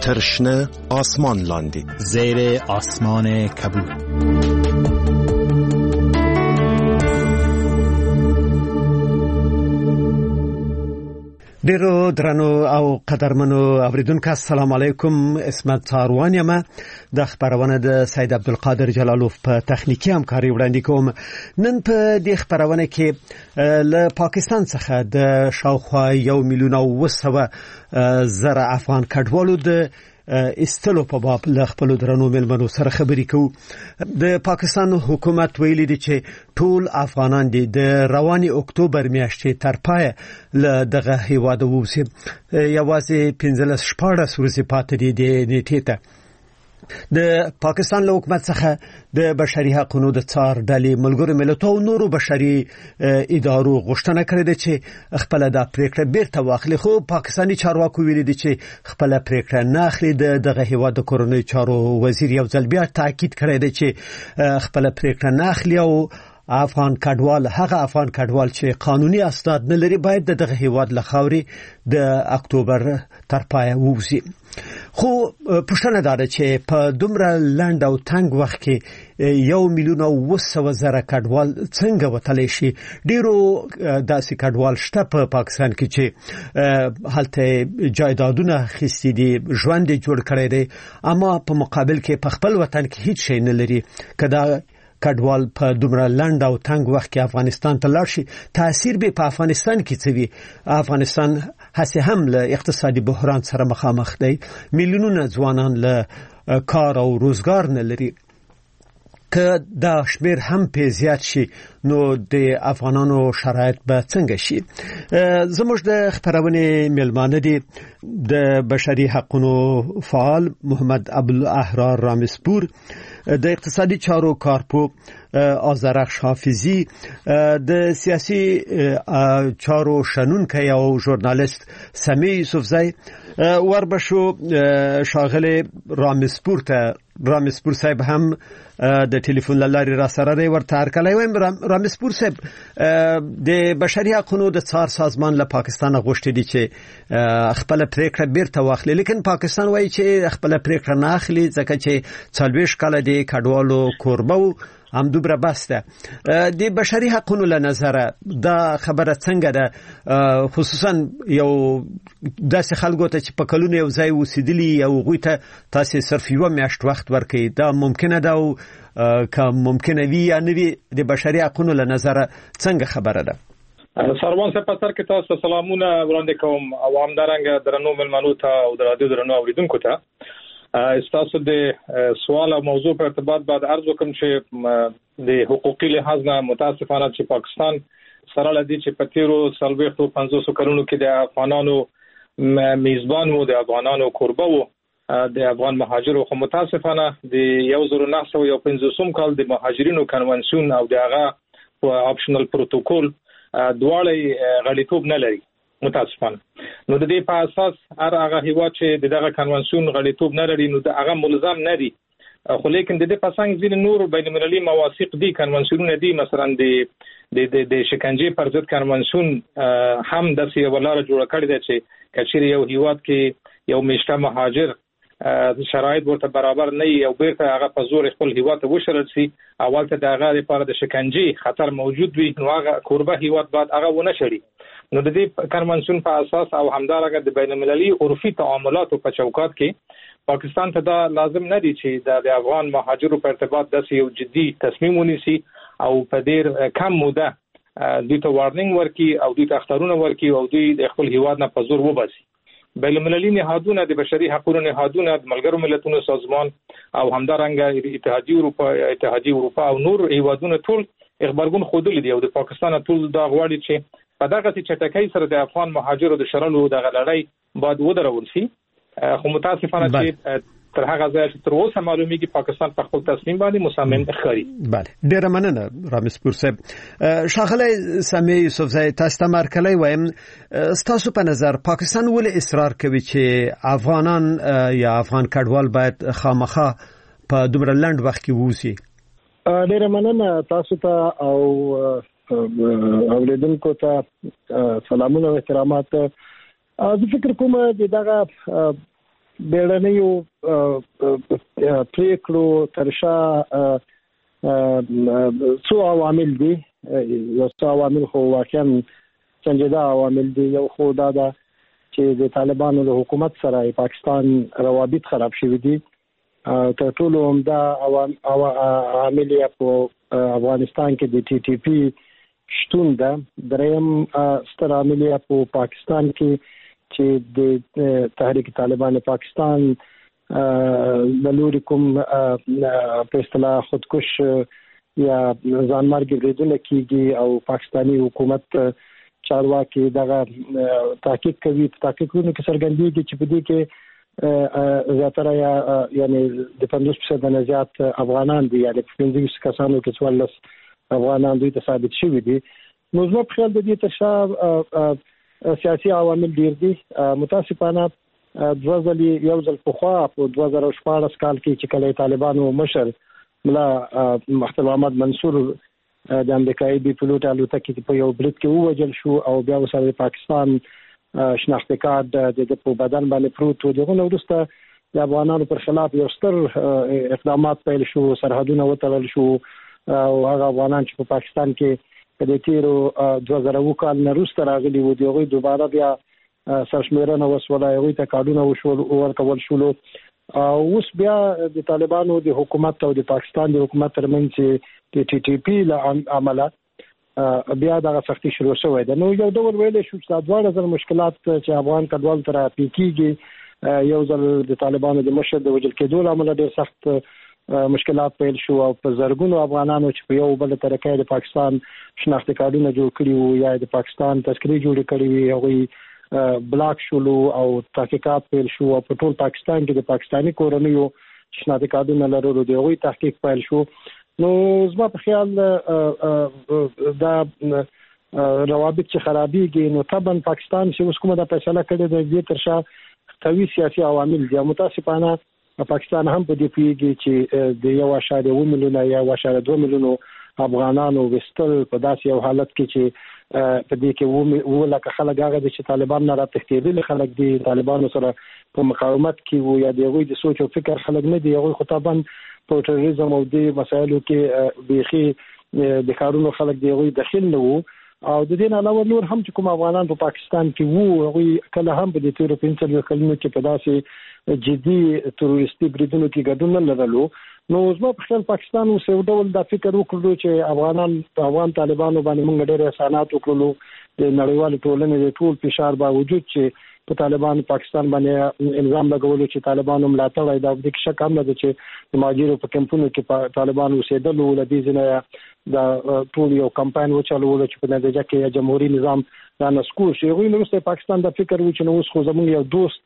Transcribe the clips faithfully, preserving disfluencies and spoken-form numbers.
ترشنه آسمان لاندی زیر آسمان کبود. ډیرو درنو او قدرمنو اوریدونکو السلام علیکم. اسمت تاروان یم. د خبرونه د سید عبدالقادر جلالوف په تخنیکی همکاري وړاندې کوم. نن په دې خبرونه کې له پاکستان څخه د شاوخوا یو میلیون او وسوه زره افغان کډوالو د استلو په باب له خپل درنو ملمنو سره خبرې کوو. د پاکستان حکومت ویلي دی چې ټول افغانان دي د رواني اکتوبر میاشتې تر پای له دغه هیواد ووسي. یوازې پنځلس شپاړس ورځې پاتې دي د نیټې ته. د پاکستان له حکومت څخه د بشري حقوقو د څار ډلې ملګرو ملتونو او نورو بشري ادارو غوښتنه کړې ده چې خپل د پریکړه بیرته واخلي، خو پاکستاني چارواکو ویلي دي چې خپل پریکړه نه اخلي. د دغه هیواد د کورنۍ چارو وزیر یو ځل بیا تاکید کړی دی چې خپل پریکړه نه اخلي او افغان کډوال هغه افغان کډوال چې قانوني اسناد نه لري باید د دغه هیواد له خاورې د اکتوبر تر پای ووځي. خو پوښتنه ده چې په دومره لنډ او تنگ وخت کې یو میلیون او وسوه زره کډوال څنګه وتلی شي. ډیرو داسې کډوال شته په پاکستان کې چې هلته جایدادونه اخیستي دي، ژوند یې جوړ کړی دی، اما په مقابل کې په خپل وطن کې هیڅ شی نه لري. که دا کډوال په دومره لنډ او تنگ وخت کې افغانستان ته لاړ شي، تاثیر به په افغانستان کې څه وي؟ افغانستان هسه هم له اقتصادي بحران سره مخامخ دی. میلیونونه ځوانان له کار او روزګار نه لري. که دا شمیر هم په زیات شي نو د افغانانو شرایط به څنګه شي؟ زموږ د خبرونه ملمانه دي د بشري حقوقو فعال محمد ابوالاحرار رامسپور، د اقتصادي چارو کارپو آذرخش حافظی، د سیاسي چارو شنونکی او ژورنالیست سمیع یوسفزی. وربشو شاغله رامسپور ته رامسپور صاحب هم د ټلیفون لارې را سره دی. ورته هرکلی وایم. رامسپور صاحب، د بشري حقوقو د څار سازمان له پاکستان غوښتي دي چې خپل پریکړه بیرته واخلي، لیکن پاکستان وایي چې خپل پریکړه نه اخلي ځکه چې څلوېښت کاله د کډوالو کوربه و، هم دوبره بس ده. د بشري حقوقو له نظره دا خبره څنګه ده؟ خصوصا یو داسې خلکو ته چې په کلونو یو ځای اوسېدلي او هغوی ته تاسې صرف یوه میاشت وخت ورکوي، دا ممکنه ده؟ او که ممکنه وي یا نه وي، د بشري حقوقو له نظره څنګه خبره ده؟ سروان صاحب، په سر کې تاسو سلامونه وړاندې کوم او همدارنګه درنو ملمنو ته او د رادیو درنو اوریدونکو ته. استاسو د سوال او موضوع په ارتباط بعد عرض وکم چې د حقوقي لحاظ نه متاسفانه چې پاکستان سره لدی چې په تیرو څلوېښت او پنځوس کلونو کې د افغانانو میزبان وو، د افغانانو کوربه وو، د افغان مهاجرو. خو متاسفانه د یو زر نه سوه یو پنځوسم کال د مهاجرینو کنونسیون او د هغه آپشنل پروتوکول دواړه غړیتوب نه لري متاسفانه. نو د دې په اساس هر هغه هیواد چې دغه کنونسیون غړیتوب نه لري نو د هغه ملزم نه دي. خو لیکن د دې په څنګ ځینې نور بین المللي مواثیق دي، کنونسیونونه دي، مثلا د د د شکنجې پر ضد کنونسیون هم د سی ولاره جوړ کړی دی چې کچېر یو هیواد کې یو میشته مهاجر شرایط ورته برابر نه وي او بیرته هغه په زور خپل هیواد ته وشړل شي، اول ته د هغه لپاره د شکنجې خطر موجود وي، نو هغه کوربه هیواد بعد هغه ونه شړي. نو د دې کنونسیون په اساس او همدارنګه د بین المللي عرفي تعاملاتو په چوکاټ کې پاکستان ته دا لازم نه دي چې د افغان مهاجرو په ارتباط داسې یو جدي تصمیم ونیسي او په ډېر کم موده دوی ته وارنینګ ورکړي او دوی ته اخطارونه ورکړي او دوی د خپل هیواد نه په زور وباسي. بین المللي نهادونه، د بشري حقوقو نهادونه، د ملګرو ملتونو سازمان او همدارنګه اتحادیه اروپا اتحادیه اروپا او نور هیوادونه ټول خبرګون خوده دي او د پاکستان ټول دا غواړي چې په دغه چټکۍ سره د افغان مهاجرو د شړلو د غلړۍ بعد ودرول شي. خو متاسفانه چې تر هغه ځای چې تر اوسه معلومیږي پاکستان په خپل تصمیم باندې مصمم ښکاري. بله، ډیره مننه رامسپور صاحب. شاغله سمیع یوسفزی، تاسو ته مرکلی وایم، ستاسو په نظر پاکستان ولې اصرار کوي چې افغانان یا افغان کډوال باید خامخا په دومره لنډ وخت کې ووسي؟ ډیره مننه تاسو ته او اوریدونکو ته سلامونه او احترامات. زه فکر کوم چې دغه بیړنیو پریکړو ترشا څو عوامل دي. یو څو عوامل خو واقعا سنجیده عوامل دي. یو خو دا ده چې د طالبانو له حکومت سره پاکستان روابط خراب شوي دي. تر ټولو عمده عامل یې په افغانستان کې د ټي ټي پی شتون ده. دریم ستر عامل یې په پاکستان کې چې د تحریک طالبان پاکستان د لوري کوم په اصطلاح خودکش یا ځانمرګي بریدونه کیږي او پاکستانی حکومت چارواکي دغه تحقیق کوي. تحقیقونه کې څرګندېږي چې په دې کې زیاتره یا یعنی د پنځوس فیصد نه زیات افغانان دي، یعنی پنځه کسانو کې څوارلس افغانان دوی ته ثابت شوي دي. نو زما په خیال د دې ترشا سیاسي عوامل ډیر دي. متاسفانه دوه ځلې یو ځل پخوا په دوه زره شپاړس کال کې چې کله طالبانو مشر ملا محمد احمد منصور د امریکایي بي پلوټ الوتکې په یو برید کې ووجل شو او بیا وسره پاکستان شناخته کارت د په بدن باندې پروت و. دغه وروسته د افغانانو پر خلاف یو ستر اقدامات پیل شو، سرحدونه وتړل شو او هغه افغانان چې په پاکستان کې د تیرو دوه زره اووه کال نه وروسته راغلي وو دوی دوباره بیا سرشمیرنه وسوله، هغوی ته کارډونه وشول ورکول شول. اوس بیا د طالبانو د حکومت او د پاکستان د حکومت ترمنځ د ټي ټي پی له عمله بیا دغه سختي شروع شوې ده. نو یو ډول ویل شو چې دا دواړه ځل مشکلات چې افغان کډوال تر پیکیږي، یو ځل د طالبانو د مشر د وجل کېدو له امله ډېر سخت مشکلات پیل شو او په زرګونو افغانانو چې په یو بل طریقې د پاکستان شناخته کارتونه جوړ کړي وو یا د پاکستان تذکرې جوړ کړي وي هغوی بلاک شولو او تحقیقات پیل شو او په ټول پاکستان کې د پاکستانی کورنیو شناخته کارتونه لرلو د هغوی تحقیق پیل شو. نو زما په خیال دا روابط چې خرابېږي نو طبعا پاکستان چې اوس کومه دا فیصله کړې ده د ترشا قوي سیاسي عوامل دي. متاسفانه پاکستان هم په دې پیږي چې د یو اشاریه اووه میلیونه یا یو اشاریه دوه میلیونه افغانانو وستل په داسې یو حالت کې چې په دې کې و لکه خلک هغه چې طالبان نه راتښتېدل خلک دي طالبانو سره په مقاومت کې وو یا د هغوی د سوچ او فکر خلک نه دي. هغوی خو طبعا په تروریزم او د مسایلو کې بیخي د کارونو خلک دی هغوی داخل نه وو. او د دې نه علاوه نور هم چې کوم افغانان په پاکستان کې وو هغوی کله هم په دې تیرو پنځه کلونو کې په داسې جدي تروریستي بریدونو کې ګډون نه لرلو. نو زما په خیال پاکستان اوس یو ډول دا فکر وکړو چې افغانان افغان طالبانو باندې موږ ډېر احسانات وکړو د نړیوال ټولنې د ټول فشار باوجود چې په طالبان پاکستان باندې الزام لګولو چې طالبانو ملاتړ دا د شک هم نه چې د ماجرو په کمپونو کې طالبان اوسېدل ول دي ځنه دا ټول یو کمپاین وچلول چې په نتیجه کې جمهوریت نظام دا نسکور شي. غوښنه نو پاکستان دا فکر و چې نو اوس خو زموږ یو دوست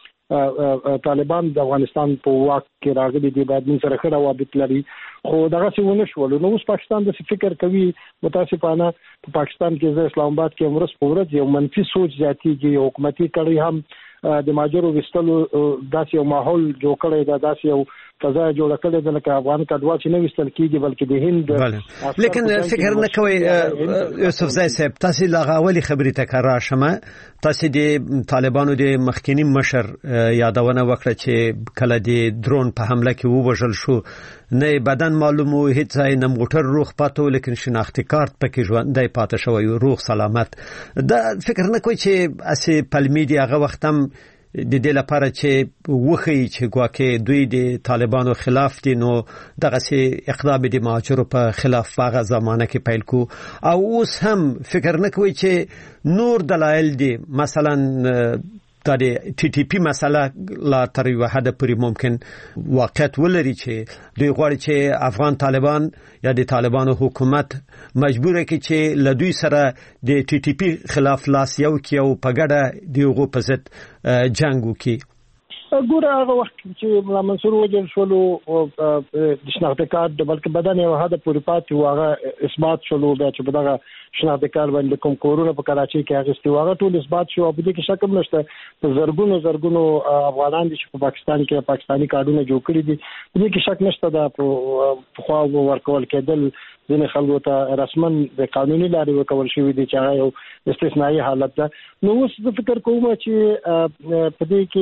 طالبان د افغانستان په واک کې راغلي دي باید موږ سره ښه روابط لري، خو دغه څه ونه شول. نو اوس پاکستان د فکر کوي متاسفانه په پاکستان کې د اسلام آباد کې ورځ په ورځ یو منفي سوچ زیاتېږي. حکومتي کړي هم د ماجرو وستلو داسې یو ماحول جوړ کړی دا داسې یو فضا جوړ کړی د لکه افغان کډوال چې نه وستل کیږي بلکې د هند. لیکن فکر نه کوي یوسف زای صاحب تاسو لغاولي خبرې تکرار شمه تاسو د طالبانو د مخکینی مشر یادونه وکړه چې کله د درون په حمله کې ووژل شو نه بدن معلومو هیڅ ځای نه موټر روغ پاتو لیکن شناختی کارت پکې ژوندۍ پاتې شوی روغ سلامت. دا فکر نه کوي چې اسی پلمیډي هغه وخت هم د دې لپاره چې وخی چې ګواکې دوی د طالبانو خلاف دي نو دغه سي اقدام د مهاجرو په خلاف هغه زمانه کې پیل کو او اوس هم فکر نه کوي چې نور دلایل دي مثلا دا د ټي ټي پی مسله لا تر یو حد پورې ممکن واقعیت ولري چې دوی غواړي چې افغان طالبان یا د طالبانو حکومت مجبور کړي چې له دوی سره د ټي ټي پی خلاف لاس یو کې او په ګډه دیغه په ضد جنگ وکړي. ګوره هغه وخت چې ملا منصور وجل شولو د شناخته کارت بلکې بدن یو هدا پوری پاتې واغه اثبات شولو بیا چې بدغه شناخته کارت باندې کوم کورونه په کراچي کې هغه استواغه ټول اثبات شو او په دې کې شک هم نشته زرګونو زرګونو افغانان چې په پاکستان کې پاکستانی کارتونه جوړ کړی دي په دې کې شک نشته دا په خو ورکول کېدل ځینې خلکو ته رسمن د قانوني لارې ورکول شوی دي چې هغه یو استثنایی حالت ده. نو اوس د فکر کوم چې په دې کې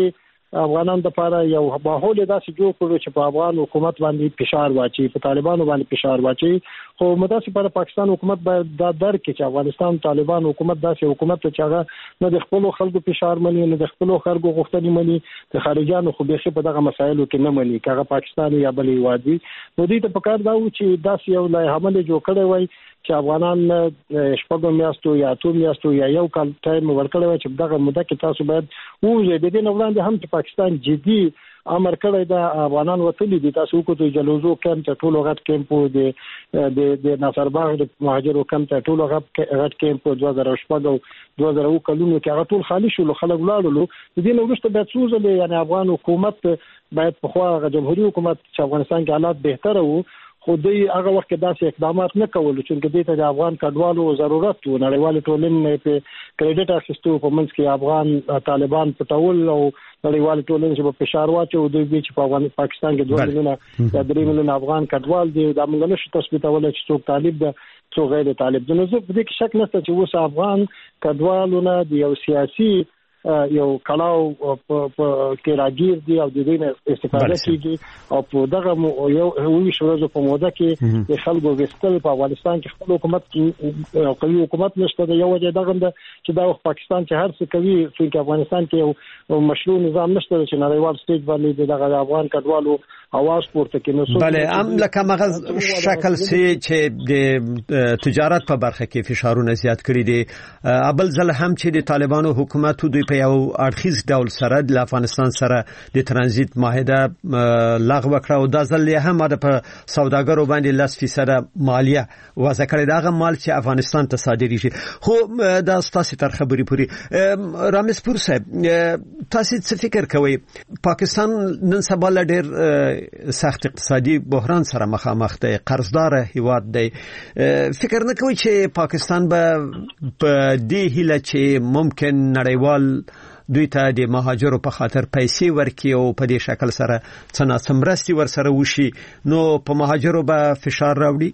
افغانانو لپاره یو ماحول داسې جوړ کړو چې په افغان حکومت باندې فشار واچي، په طالبانو باندې فشار واچي. خو مداسې پر پاکستان حکومت باید دا درک کړي چې افغانستان طالبان حکومت داسې حکومت چې هغه نه د خپل خلکو فشار مني، نه د خپل خلکو غوښتنې مني، د خارجيانو خو به په دغه مسایلو کې نه مني، کغه پاکستان یا بل هیوادي. نو دې ته پکار دا و چې داسې یو لای حمله جوړ کړي وای چې افغانان شپږ میاشتو یا اتو میاشتو یا یو کال ټایم ورکړی وای چې دغه مده کې تاسو باید وځي. د دې نه وړاندې هم چې پاکستان جدي امر کړی دا افغانان وتلی دي، تاسو کو ته جلوزو کم ته ټولو غټ کیمپ د د د ناصرباغ د مهاجرو کم ته ټولو غټ کیمپ دوه زره شپږ او دوه زره اووه کلونو کې هغه ټول خالی شول، خلک ولاړل. د دې نو وروسته باید سوزل یعنی افغان حکومت باید په خوا غ جمهوریت حکومت چې افغانستان کې حالات بهتره وو خو دوی هغه وخت داسې اقدامات نه کول چې دې ته د افغان کډوالو ضرورت و. نړیوال ټولنې په کریډټ اخیستو په منځ کې افغان طالبان پټول او نړیوال ټولنې چې په فشار واچو دوی چې په افغان پاکستان کې دوه میلیونه یا درې میلیونه افغان کډوال دي دا موږ نشو تثبیتول چې څوک طالب ده څوک غیر طالب ده. نو زه په دې کې شک نشته چې اوس افغان کډوالونه د یو سیاسي یو کلاو په کې راګیر دي او د دې نه استفاده کیږي او په دغه یو وی شورزو په موده کې د خلکو وستل په افغانستان کې خپل حکومت او قوي حکومت نشته. د یو وجه دغه چې دا پاکستان چې هر څه کوي چې افغانستان کې یو مشروع نظام نشته چې نړیوال سټیج باندې دغه افغان کډوالو اواز پورته کینو. بله ام لکه مغز شکل سي چې د تجارت په برخه کې فشارونه زیات کړی دي. ابل ځل هم چې د طالبانو حکومت دوی په یو اړخیز ډول سره د افغانستان سره د ترانزیت معاهده لغوه کړه او د ځل هم د په سوداګرو باندې لس فیصد مالیه وضع کړې. دغه مال چې افغانستان ته صادریږي. خو دا ستاسو تر خبرې پوری رامز پور صاحب تاسو څه فکر کوئ؟ پاکستان نن سبا ډېر سخت اقتصادي بحران سره مخامخ دی، قرضدار هیواد دی. فکر نه کوئ چې پاکستان به په دې هیله چې ممکن نړیوال دوی ته د مهاجرو په خاطر پیسې ورکړي او په دې شکل سره څنګه سمرستي ورسره وشي نو په مهاجرو به فشار راوړي؟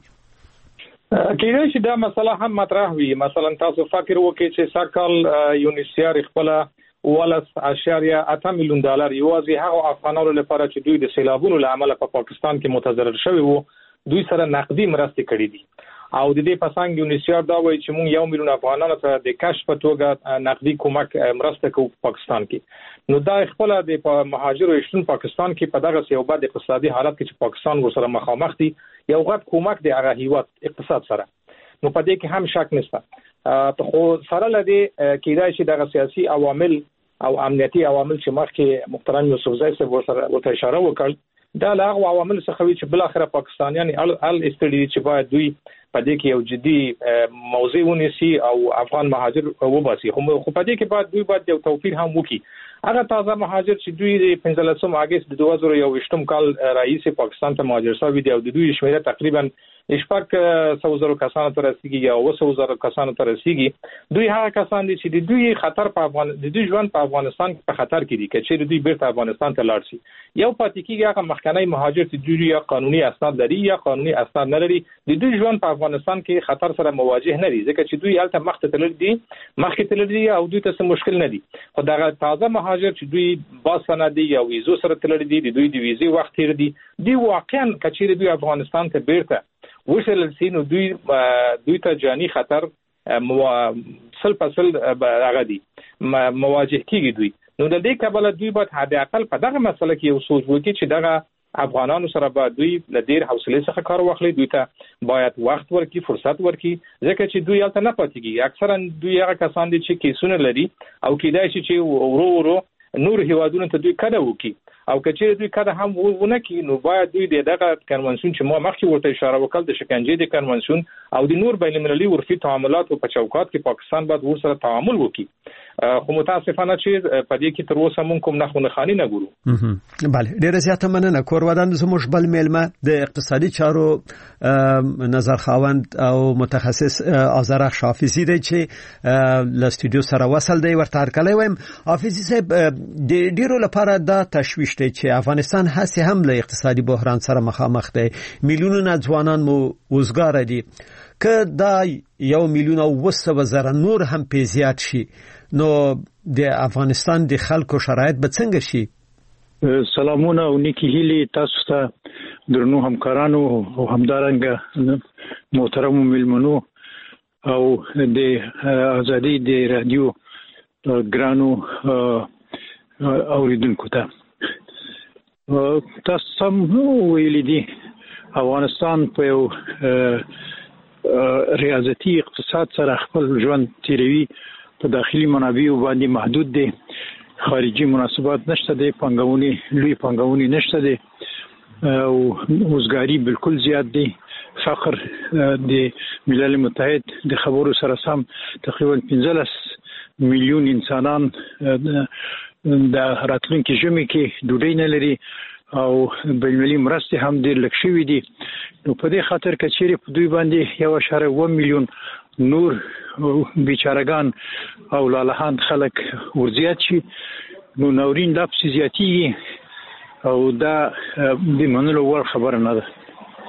کېدای شي دا مسله هم مطرح وي. مثلا تاسو فکر وکړئ چې ساکال یونیسیار خپل ولس اشاریه اته میلیون ډالر یوازې هغه افغانانو لپاره چې دوی د سیلابونو له امله په پاکستان کې متضرر شوي وو دوی سره نقدي مرستې کړې دي او د دې پسنګ یونیسیار دا وایي چې موږ یو میلیون افغانانو ته د کشف په توګه نقدي کومک مرسته کوو په پاکستان کې. نو دا خپل د مهاجرو شتون پاکستان کې په دغه یو بد اقتصادي حالت کې چې پاکستان ورسره مخامخ دي یو غټ کومک دی هغه هیواد اقتصاد سره. نو په دې کې هم شک نشته. خو سره لدی کېدای شي دغه سیاسي عوامل او امنیتي عوامل چې مخکې محترم یوسفزای صاحب ورسره ورته اشاره وکړ دا له هغه عوامل څخه وي چې بل اخره پاکستانیان ال ال استړي چې باید دوی په دې کې یو جدي موضوع ونیسي او افغان مهاجر وباسي. خو په دې کې باید دوی باید یو توفیر هم وکړي. هغه تازه مهاجر چې دوی د پنځلسم اگست د دوه زره یوویشتم کال رئیس پاکستان ته مهاجر شوي دي او د دوی شمیره تقریبا شپږ سوه زره کسانو ته رسیدي یا اوه سوه زره کسانو ته رسیدي. دوی هغه کسان دي چې د دوی خطر په افغان د دوی ژوند په افغانستان کې په خطر کې دي چې دوی بیرته افغانستان ته لاړ شي. یو پاتې کېږي هغه مخکنی مهاجر چې دوی یا قانوني اسناد لري یا قانوني اسناد نه لري د دوی ژوند په افغانستان کې خطر سره مواجه نه دي ځکه چې دوی هلته مخ ته تلل دي مخکې تلل دي او دوی ته څه مشکل نه دي. خو دا تازه مهاجر چې دوی با سندي یا ویزو سره تلل دي د دوی د ویزې وخت تیر دي دی واقعا کچېره دوی افغانستان ته بیرته وشل سینو دوی دوی ته جانی خطر سل پسل هغه دي مواجه کیږي دوی. نو د دې کبله دوی باید حد اقل په دغه مسله کې یو سوچ وکړي چې دغه افغانانو سره به دوی له ډیر حوصله څخه کار واخلي. دوی ته باید وخت ورکړي فرصت ورکړي ځکه چې دوی هلته نه پاتې کیږي. اکثرا دوی هغه کسان دي چې کیسونه لري او کېدای شي چې ورو ورو نور هیوادونو ته دوی کډه وکړي او کچې دوی کده هم ونه کی نو باید دوی دغه کنونسیون چې ما مخکې ورته اشاره وکړل د شکنجې د کنونسیون او د نور بین المللي عرفي تعاملات په چوکاټ کې پاکستان باید ورسره تعامل وکړي. خو متاسفانه چې په دې کې تر اوسه مونږ کوم نه خونه خاني نه ګورو. بله ډیره زیاته مننه. کورودان زموږ بل میلمه د اقتصادي چارو نظر خاوند او متخصص آذرخ حافظي دی چې له استودیو سره وصل دی. ورته هرکلی وایم حافظي صاحب د ډیرو لپاره دا تشویش دی چې افغانستان هسې هم له اقتصادي بحران سره مخامخ دی. میلیونونه ځوانان مو وزګاره دي. که دا یو میلیون او اوه سوه زره نور هم پې زیات شي نو د افغانستان د خلکو شرایط به څنګه شي سلامونه او نیکی هیلي تاسو ته درنو همکارانو او همدارنګه محترم ملمنو او د ازادي د رادیو ګرانو اوریدونکو ته تاسو سم ویلي دي افغانستان په یو ریاضتي اقتصاد سره خپل ژوند تیروي په داخلي منابعو باندې محدود دي خارجي مناسبات نشته دي پنګونی لوی پنګونی نشته دي او وزګاری بالکل زیات دي فقر د ملل متحد د خبرو سره سم تقریبا پنځلس میلیون انسانان د راتلونکي ژمي کې ډوډۍ نه لري او بین‌المللي مرستې هم ډېر لږ شوي دي نو په دې خاطر که چیرې په دوی باندې یو اشاره اوه میلیون نور بیچارهګان او لالهان خلک ورزیات شي نو ناورین لا پسې زیاتېږي او دا د منلو وړ خبره نه ده.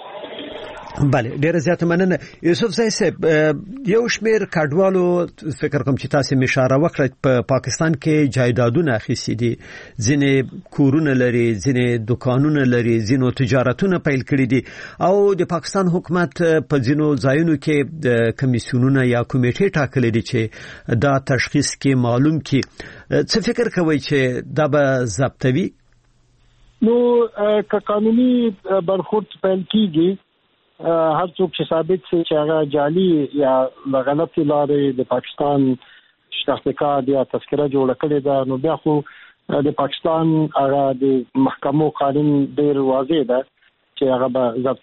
بله ډیره زیاته مننه یوسف زئی صاحب یو شمیر کډوالو فکر کوم چې تاسو اشاره وکړه په پا پاکستان کې جایدادونه اخیستي دي ځینې کورونه لري ځینې دکانونه لري ځینو تجارتونه پیل کړي دي او د پاکستان حکومت په ځینو ځایونو کې د کمیسیونونه یا کمیټې ټاکلي دي چې دا تشخیص کې معلوم کی څه فکر کوي چې دا به ضبطوي؟ نو که قانوني برخورد پیل کیږي هر څوک چې ثابت شي چې هغه جعلي یا غلطي لارې د پاکستان شناخت کارت یا تذکره جوړ کړی دا نو بیا خو د پاکستان هغه د محکمو قانون ډیر واضح ده چې هغه به ضبط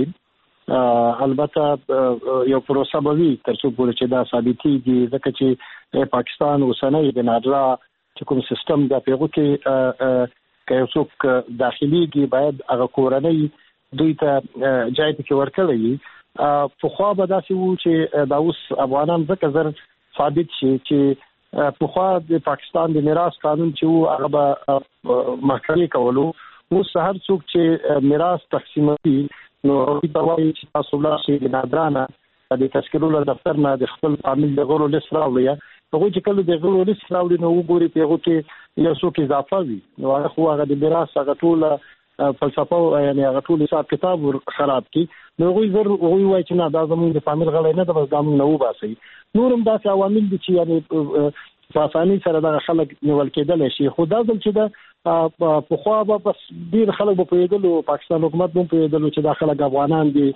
کیږي البته یو پروسه به وي تر څو پورې چې دا ثابتېږي ځکه چې پاکستان اوسنۍ د نادرا چې کوم سیستم د پیغو کې که یو څوک داخليږي باید هغه کورنۍ دوی ته جای ته ورکړي په خو به داسې وو چې دا اوس افغانان ځکه زر ثابت شي چې په خو د پاکستان د میراث قانون چې وو هغه به محکمې کولو اوس هر څوک چې میراث تقسیموي نو په وایي چې تاسو لا شي د نادرانه د تشکیلو له دفتر نه د خپل فامیل د غړو لیست راوړي هغه چې کله د غړو لیست راوړي نو وګوري په هغه کې یو څوک اضافه وي نو هغه خو هغه د میراث هغه ټول فلسفه یعنی هغه ټول حساب کتاب خراب کی نو غوي زر غوي وای چې نه دا زموږ د فامیل غړي نه د بس دامن نو باسي نورم داسې عوامل دي چې یعنی په اسانۍ سره د خلک نیول کېدل شي خو دا ځل چې دا په خو به بس ډیر خلک په پیدلو پاکستان حکومت په پیدلو چې د خلک افغانان دي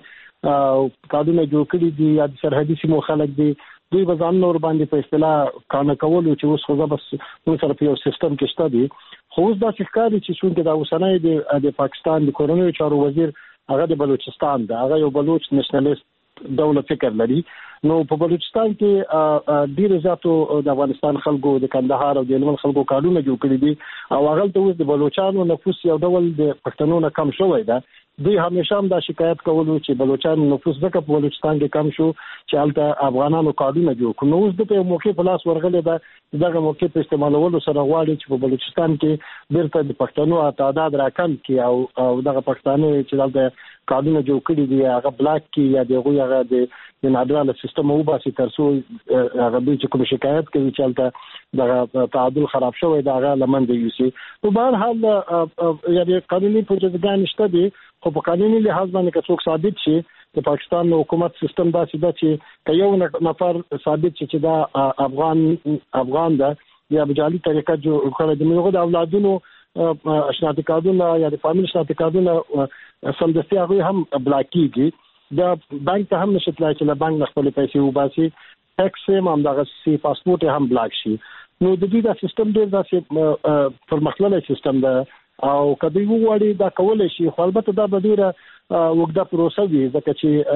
قانون جوړ کړی دي یا سرحدي سیمو خلک دي دوی به ځان نور باندې په اصطلاح کانه کولو چې اوس خو بس موږ سره په یو سیستم کې شته دي خو اوس دا ښکاري چې څنګه دا اوسنۍ د پاکستان د کورنیو چارو وزیر هغه د بلوچستان دا هغه یو بلوچ نېشنلیست دولت فکر لري نو په بلوچستان کې ډیر زیاتو د افغانستان خلکو د کندهار او د هلمند خلکو کارونه جوړ کړي دي او هغه ته اوس د بلوچستان نفوس یو ډول د پښتنو نه کم شوی دی دوی همیشه هم دا شکایت کولو چې بلوچستان نفوس ځکه په بلوچستان کې کم شو چې البته افغانانو کارونه جوړ کړي نو اوس د موقع په لاس ورغلي دا دغه موقع په استعمالولو سره غواړي چې په بلوچستان کې بیرته د پښتنو تعداد راکم کړي او او دغه پښتانه چې دلته کارونه جوړ کړي دي هغه بلاک کې یا دغه هغه د نادراله سیستم او باسي ترڅو هغه به چې کوم شکایت کوي چې البته دغه تعادل خراب شوی دا هغه لمن دی یوسي په بهر حال یعنی قانوني پروسیجرګان شته دي خو په قانوني لحاظ باندې که څوک ثابت شي د پاکستان حکومت سیستم داسې ده چې یو نفر ثابت شي چې دا افغان افغان ده یا په جعلي طریقه جوړ کړی د موږ د اولادونو شناخت کارتونه یا د فامیل شناخت کارتونه سمدستي هغه هم بلاکیږي دا بانک ته هم نشي تلای چې له بانک خپل پیسې وباسي ټیکس هم دغه سی پاسپورت هم بلاک شي نو د دې دا سیستم ډیر داسې پرمختللی سیستم ده او کدی وګوري دا کولای شي خو البته دا به ډیره وګړه پروسه وي ځکه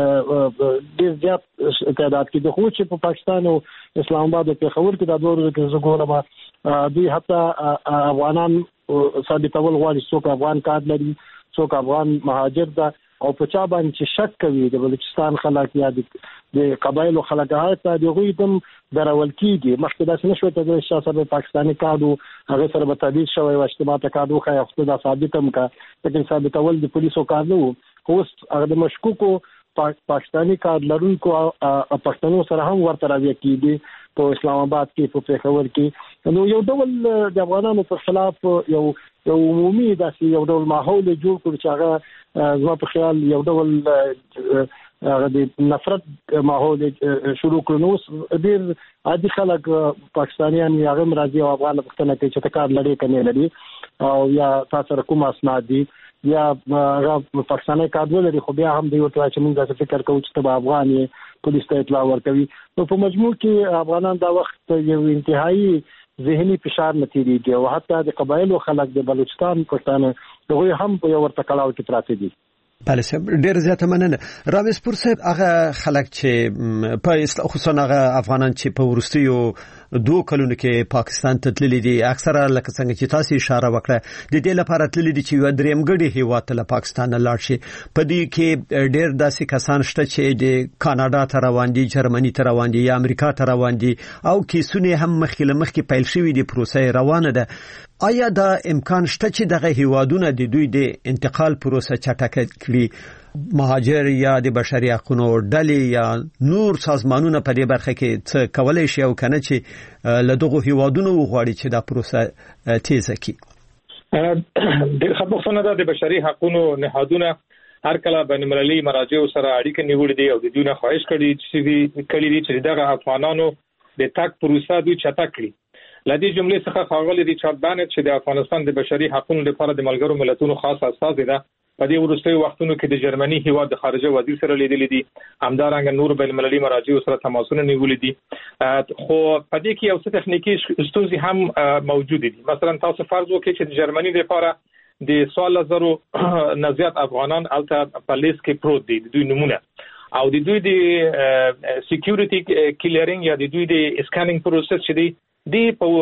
چې ډیر زیات تعداد کې د خو چې په پاکستان او اسلام آباد په خبر کې دا ډور کې زګورم دوی حتی افغانان ثابتول غواړي څوک افغان کارت لري څوک افغان مهاجر ده او په چا باندې چې شک کوي د بلوچستان خلک یا د قبایلو خلک هغه د غوي دم درول کیږي مخکې دا څنګه شوی ته د شاسره پاکستاني کارت هغه سره به تدبیر شوی او اجتماع ته کارت خو خو دا ثابتم کا لیکن ثابتول د پولیسو کار نه وو اوس هغه د مشکوکو پاکستاني کارت لرونکو پښتنو سره هم ورته راوي کیږي په اسلام آباد کې په پېښور کې نو یو ډول د افغانانو په خلاف یو یو عمومي داسې یو ډول ماحول جوړ کړ چې هغه زما په خیال یو ډول هغه د نفرت ماحول شروع کړ. نو ډېر عادي خلک پاکستانیان هغه مرضی او افغان پښتنه کې چې تکار لري کني لري او یا تاسو کوم اسناد دي یا هغه پاکستاني کارونه لري خو بیا هم دی ورته چې موږ څه فکر کوو چې تبع افغان پولیس ته اطلاع ورکوي. نو په مجموع کې افغانان دا وخت یو انتهایی ذهني فشار نتیریږي او حتی د قبایلو خلک د بلوچستان پښتانه دغه هم په یو ورته کلاو کې پراته دي. بله صاحب ډیر زیاته مننه. رامز پور صاحب هغه خلک چې په خصوصا هغه افغانان چې په ورستیو دوه کلونو کې پاکستان ته تللي دي اکثره لکه څنګه چې تاسو اشاره وکړه د دې لپاره تللي دي چې یو درېمګړي هیواد ته پاکستان نه لاړ شي. په دې کې ډیر داسې کسان شته چې د کاناډا ته روان دي، جرمني ته روان دي یا امریکا ته روان دي او کیسونه هم مخکې مخکې پیل شوی دي، پروسه روانه ده. آیا دا امکان شته چې دغه هیوادونه د دوی د انتقال پروسه چټکه کړي؟ مهاجر یا د بشري حقوقو ډلې یا نور سازمانونه په دې برخه کې څه کولای شي او کنه چې له دغه هیوادونو وغواړي چې دا پروسه تیزه کړي؟ د خبرونه د بشري حقوقو نهادونه هر کله بین المللي مراجع سره اړیکه نیولې دي او د دوی نه خواهش کړي چې کړي دي چې دغه افغانانو د تاک پروسه دوی چټک کړي. لدی جملې څخه خاغلی ریچارډ بانټ چې د افغانستان د بشري حقوقو لپاره د ملګرو ملتونو خاص استازی ده په دې وروستیو وختونو کې د جرمني هیواد د خارجه وزیر سره لیدلې دي، همدارنګه نور بین المللي مراجع سره تماسونه نیولې دي. خو په دې کې یو څه تخنیکی ستونزې هم موجود دي. مثلا تاسو فرض وکړئ چې د جرمني لپاره د سوال زرو نزيات افغانان الته په لیست کې پروت دي، د دوی نمونه او د دوی د سکیورټي کلیرینګ یا د دوی د اسکانینګ پروسس چې دی دی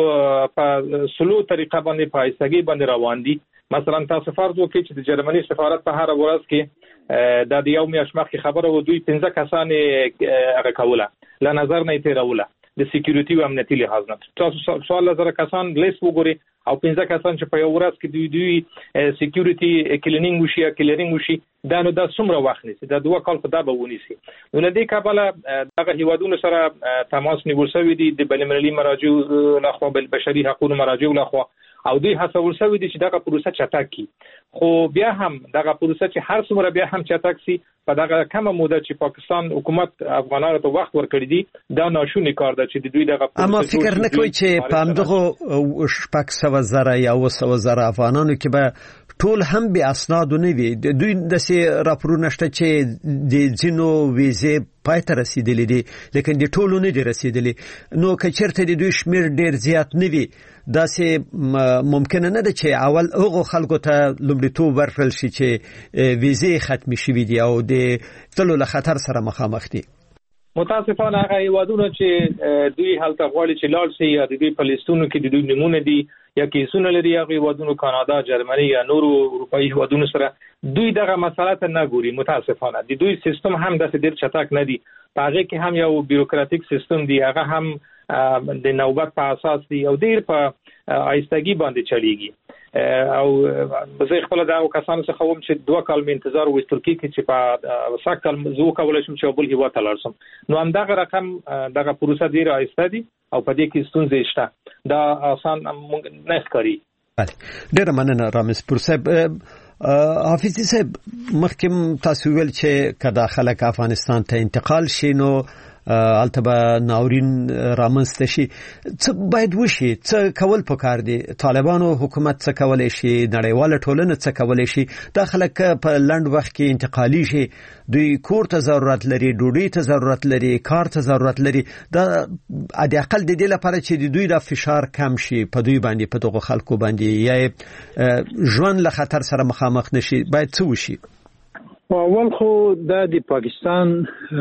په سلو طریقه باندې په ایستګي باندې روان دي. مثلا تاسو فرض وکړئ چې د جرمني سفارت په هر ورځ کې د یو میاشت مخکې خبره و دوی پنځه کسان هغه کوله ل نظر نه تیروله د سکیورټي او امنیتي لحاظ نه. تاسو سوال لزر کسان لیست وګورئ او پنځه کسان چې په یو ورځ کې دوی دوی سکیورټي کلینینګ وشي یا کلیرینګ وشي دا نو د څومره وخت نیسي، دا دوه کال خدا به ونیسي. نو لدې کابل دغه هیوادونو سره تماس نیول شوی دی د بین المللي مراجع لخوا بل بشري حقوقو مراجع لخوا او دوی هڅول شوی دي چې دغه پروسه چټک کړي. خو بیا هم دغه پروسه چې هر څومره بیا هم چټک سي په دغه کمه موده چې پاکستان حکومت افغانانو ته وخت ورکړي دي دا ناشونی کار ده چې دوی دغه اما فکر نه کوي چې په همدغه شپږ سوه زره یا اوه سوه زره افغانانو کې به ټول هم به اسناد نه وي. دوی د سي راپورونه شته چې د جنو ویزه پاتې رسیدلې دي لیکن د ټولو نه دي رسیدلې. نو کچرته د دوی شمیر ډیر زیات نه وي دا سي ممکن نه ده چې اول هغه خلکو ته لومړیتوب ورکړل شي چې ویزه ختم شي دي او د تلو له خطر سره مخامخ دي. متاسفانه هغه هیوادونه چې دوی هلته غواړي چې لاړ شي یا د دوی په لیستونو کې د دوی نمونه دي یا کیسونه لري هغه هیوادونو کاناډا، جرمني یا نورو اروپאי هیوادونو سره دوی دغه مسله ته نه ګوري. متاسفانه د دوی سیستم هم داسې ډیر چټک نه دی، هغه کې هم یو بیروکراتیک سیستم دی، هغه هم د نوبت په اساس دی او ډیر په آیستګي باندې چلیږي. او زه خپل دا کسانو څخه ووم چې دوه کال مې انتظار وې ترکیه کې چې په ساکل زو کولای شم چې بل هیواد ته لاړ شم. نو همدغه رقم دغه پروسه ډیره آیسته دي او په دې کې ستونزې شته، دا آسان نه ښکاري. ډیره مننه رامز پور صاحب. حافظي صاحب مخکې تاسو ویل چې کدا خلک افغانستان ته انتقال شي نو البته ناورین رامنځته شي، څه باید وشي، څه کول پکار دي؟ طالبانو حکومت څه کولای شي؟ نړیواله ټولنه څه کولای شي؟ دا خلک په لنډ وخت کې انتقالي شي، دوی کور ته ضرورت لري، ډوډۍ ته ضرورت لري، کار ته ضرورت لري. دا د اقل د دې لپاره چې د دوی د فشار کم شي په دوی باندې، په دغه خلکو باندې یا ژوند له خطر سره مخامخ نشي، باید څه وشي؟ اول خو دا د پاکستان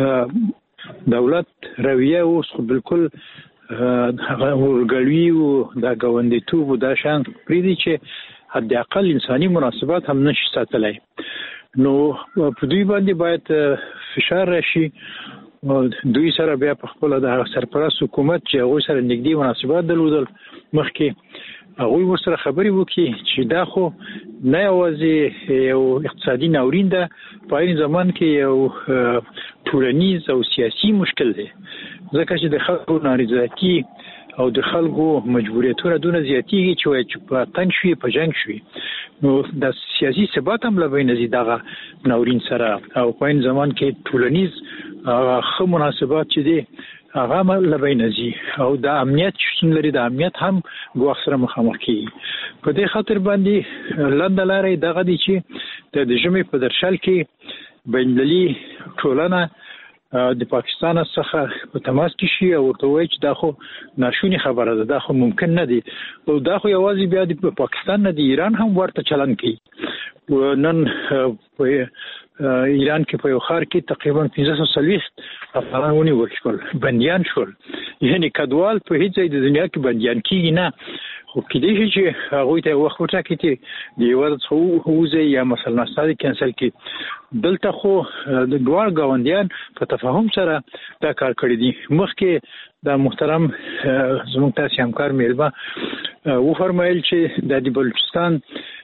دولت رویه اوس خو بالکل هغه ورګلوي او دا غوندیتوب دا شان پریدي چې حد اقل انساني مناسبات هم نشي ساتلای. نو په دوی باندې باید فشار راشي، دوی سره بیا په خپل د سرپرست حکومت چې هغه سره نږدې مناسبات درلودل مخکې هغه ورسره خبري وکړي چې دا خو نه یوازې یو اقتصادي ناورین ده، په این زمان کې یو ټولنیز او سیاسي مشکل دی، ځکه چې د خلکو نارضایتي او د خلکو مجبوریتونه دونه زیاتیږي چې وایي چې په تنګ شوي په جنګ شوي نو د سیاسي ثبات هم له بینه ځي دغه ناورین سره او په این زمان کې ټولنیز ښه مناسبات چې دي هغه هم له بینه ځي او د امنیت شتون لري د امنیت هم ګواښ سره مخامخ کېږي په دې خاطر باندې لنډه لاره دغه دی چې د ژمي په درشل کې بین‌المللي ټولنه د پاکستان څخه په تماس کې شي او ورته وایي چې دا خو ناشونی خبره ده دا خو ممکن نه دي او دا خو یوازې بیا د پاکستان نه دی ایران هم ورته چلن کوي نن په ایران کې په یو ښار کې تقریبا پنځه سوه څلوېښت افغانان ونیول شول بندیان شول یعنی کډوال په هیڅ ځای د دنیا کې بندیان کېږي نه خو کېدای شي چې هغوی ته وخت وټاکي چې د هېواد څخه ووځي یا مثلا استازي کینسل کړي دلته خو د دواړو ګاونډیان په تفاهم سره دا کار کړی دي مخکې د محترم زموږ تاسې همکار میلمه وفرمایل چې د بلوچستان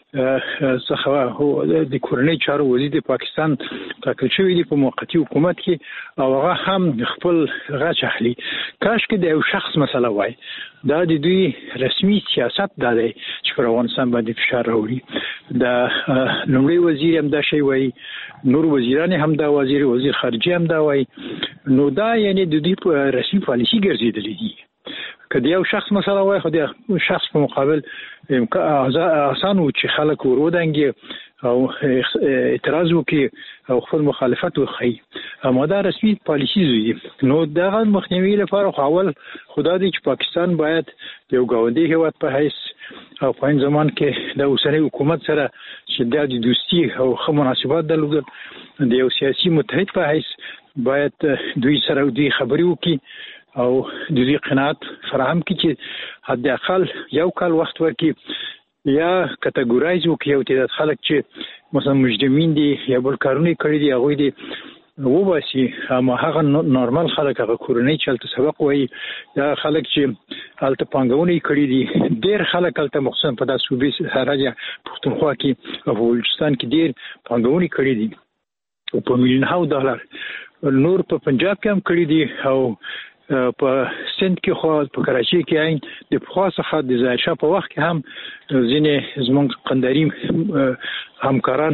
څخه د کورنۍ چارو وزیر د پاکستان ټاکل شوی دی په موقتی حکومت کې او هغه هم خپل غچ اخلي کاش کې د یو شخص مسله وای دا د دوی رسمي سیاست دا دی چې پر افغانستان باندې فشار راوړي د لومړي وزیر هم دا شی وای نور وزیران هم دا وزیر وزیر خارجه هم دا وای نو دا یعنی د دوی په رسمي پالیسي ګرځیدلې دي کله یو شخص مسله وای خو د شخص په مقابل آسان و چې خلک ورودانګي او اعتراض وکړي او خپل مخالفت وکړي اما دا رسمي پالیسي زوی نو دغه مخنیوي لپاره خو اول خدا دې چې پاکستان باید یو ګاونډي هیواد په حیث او په این زمان کې د اوسنۍ حکومت سره چې د دوستي او ښه مناسبات درلودل د یو سیاسي متحد په حیث باید دوی سره دوی خبرې وکړي او د دې قناعت فراهم کړي چې حد اقل یو کال وخت ورکړي یا کټګورایز وکړي او تعداد خلک چې مثلا مجرمین دي یا بل کارونه کړی دي هغه دي وباسي اما هغه نورمال خلک هغه کورنۍ چلته سبق وایي دا خلک چې الته پانګونه کړی دي ډیر خلک الته مخصوصا په داسې صوبې سراجه پښتونخوا کې او بلوچستان کې ډیر پانګونه کړی دي او په میلیون هاو ډالر نور په پنجاب کې هم کړی دي او په سند کې خو په کراچۍ کې عین د پخوا څخه د ظاهر شاه په وخت کې هم ځینې زموږ قنداري همکاران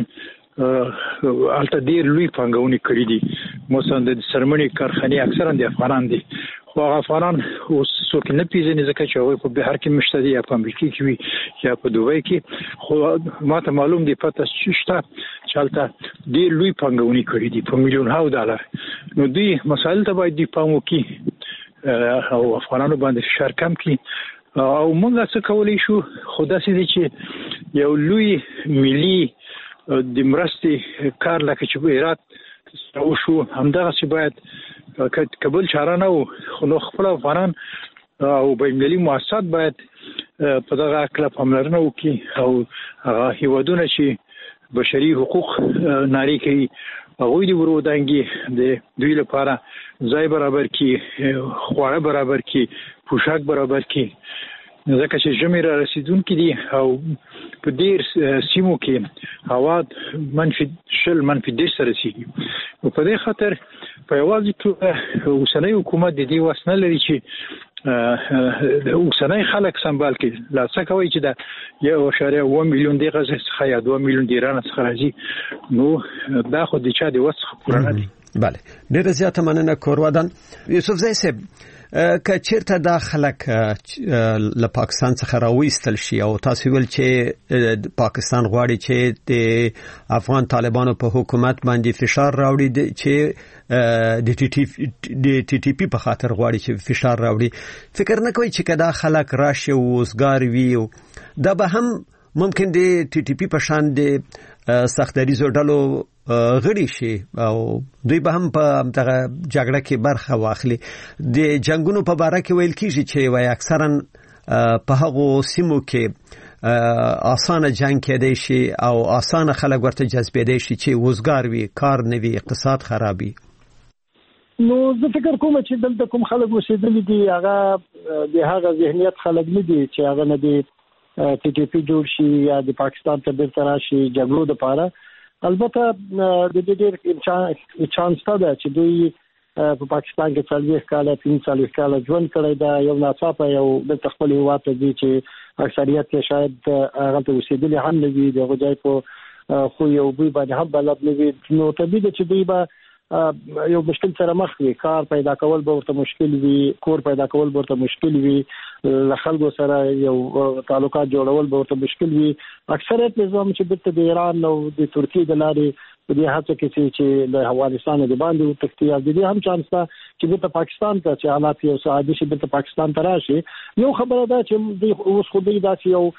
الته ډېر لوی پانګونې کړې دي مثلا د سرمنې کارخانې اکثرا د افغانان دي خو هغه افغانان اوس څوک نه پیژني ځکه چې هغوی په بهر کې مشته دي یا په امریکا کې وي یا په دوبۍ کې خو ما ته معلوم دی پته شته چې هلته ډېر لوی پانګونې کړې دي په میلیون هاو ډالر نو دوی مسایل ته باید دوی پام وکړي او افغانانو باندې فشار کم کړي او موږ څه کولی شو خو داسې دی چې یو لوی ملي د مرستې کار لکه چې په هرات وشو همدغسې باید کابل چاره نه و خو نو خپل افغانان او بین‌المللي مؤسسات باید په دغه هکله پاملرنه وکړي او هغه هیوادونه چې بشري حقوق نارې کوي هغوی د ورودانګي د دوی لپاره ځای برابر کړي خواړه برابر کړي پوشاک برابر کړي ځکه چې ژمي را رسیدونکي دي او په ډېر سیمو کې هوا منفي شل منفي دېرش ته رسیږي نو په دې خاطر په یوازې توګه اوسنی حکومت د دې وس نه لري چې اوسنی خلک سمبال کړي لا څه کوي چې د یو اعشاریه اووه میلیون د غزې څخه یا دوه میلیون د ایران څخه راځي نو دا خو د چا د وس څخه پوره نه دي بله ډېره زیاته مننه کورودان یوسف زی صاحب که چیرته دا خلک له پاکستان څخه راوېستل شي او تاسو ویل چې پاکستان غواړي چې د افغان طالبانو په حکومت باندې فشار راوړي چې د ټي ټي د ټي ټي پی په خاطر غواړي چې فشار راوړي فکر نه کوي چې کدا خلک راشي او وزګار وي دا به هم ممکن د ټي ټي پی په شان د سختدریزو ډلو غړي شي او دوی به هم په دغه جګړه کې برخه واخلي د جنگونو په باره کې ویل کیږي چې وای اکثرا په هغو سیمو کې آسانه جنگ کېدای شي او آسانه خلک ورته جذبېدای شي چې وزګار وي کار نه وي اقتصاد خرابي نو زه فکر کوم چې دلته کوم خلک اوسېدلي دي هغه د هغه ذهنیت خلک نه دي چې هغه نه دي ټي ټي پی جوړ شي یا د پاکستان ته بیرته راشي جګړو لپاره البته د دې ډېر چانس شته چې دوی په پاکستان کې څلويخ کاله پنځه کاله ژوند کړی دا یو ناڅاپه یو د خپل هیواد ته دي چې اکثریت کې شاید هغه ته اوسېدلي هم نه وي د غوځای په خو یو بوی باندې هم بلد نه وي نو طبيعي چې دوی به یو مشکل سره مخ وي کار پیدا کول به ورته مشکل وي کور پیدا کول به ورته مشکل وي له خلکو سره یو تعلقات جوړول به ورته مشکل وي اکثریت نظام چې د ایران او د ترکیې د لارې په دې هڅه کې چې له افغانستان د باندې تختی او د دې هم چانس ته چې د پاکستان ته چې حالات یو ساده شي د پاکستان ته راشي یو خبره ده چې د اوس خو دې داسې یو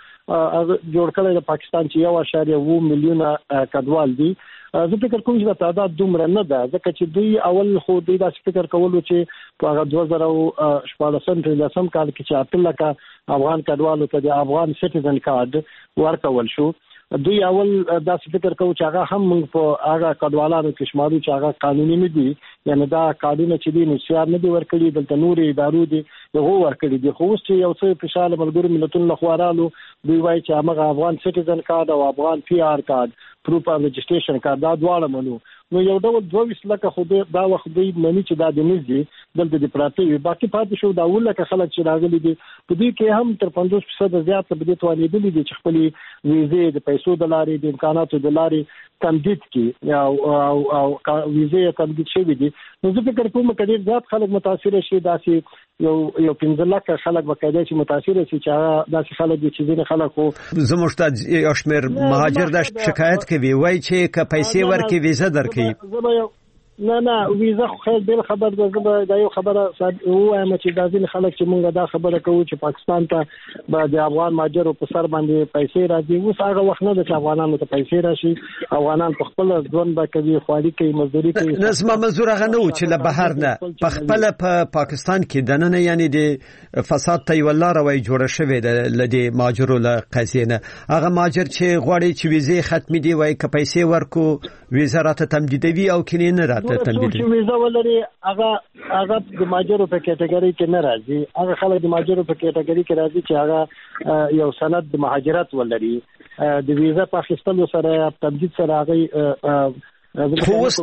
جوړ کړی د پاکستان چې یو اشاریه و میلیونه کډوال دي زه فکر کوم چې دا تعداد دومره نه ده ځکه چې دوی اول خو دوی دا فکر کولو چې په هغه دوه زره شپږ لسم کال کې چې اته لکه افغان کډوالو ته د افغان سټیزن کارت ورکول شو دوی اول دا فکر کوي چې هغه هم موږ په هغه کډوالانو کې شمارو چې هغه قانوني نه دي یعنی دا قانون چې دي نشيار نه دي ورکړي دلته نوري ادارو دي یو ورکړي دي خو چې یو څه په شاله ملګرو ملتونو لخوارالو دوی وایي چې هغه افغان سټیزن کارت او افغان پی آر کارت پروف اف رجسټریشن کارت دا دواړه منو نو یو ډول دوه لکه خو دا وخت دی منی چې دا د نږدې دلته د پراته وي باقي پاتې شو دا ولکه خلک چې راغلي دي په دې کې هم تر پنځوس فیصد زیات په دې توانېدلي دي چې خپل ویزې د پیسو د لارې د امکاناتو د لارې تمدید کی او او او ویزې تمدید شوی دي نو زه فکر کوم چې زیات خلک متاثر شي داسې یو یو پنځه لک خلک وکړي چې متاثر شي چې داسې خلک دي چې ځینې خلک خو زموږ ته اشمیر مهاجر د شکایت کوي وایي چې ک پیسې ورکړي ویزه درکړي نه نه ویزه خو خیر بل خبر ده دا یو خبره وایم چې دا ځین خلک چې مونږ دا خبره کوو چې پاکستان ته به د افغان ماجرو په سر باندې پیسې راځي اوس هغه وخت نه د افغانانو ته پیسې راشي افغانان په خپل ځوان به کوي خواري کوي مزدوري کوي نظم منظور هغه نه و چې له بهر نه په خپل په پاکستان کې دنه یعنی د فساد ته ولا روي جوړه شوې ده لدی ماجرو له قضیه هغه ماجر چې غواړي چې ویزه ختمي دی وای ک پیسې ورکو ویزه راته تمدیدوي او کینې نه راته چې ویزه ولري هغه هغه د ماجرو په کټګوري کې نه راځي هغه خلک د ماجرو په کټګوري کې راځي چې هغه یو سند د مهاجرت ولري د ویزه په اخیستلو سره تمدید سره هغه خو اوس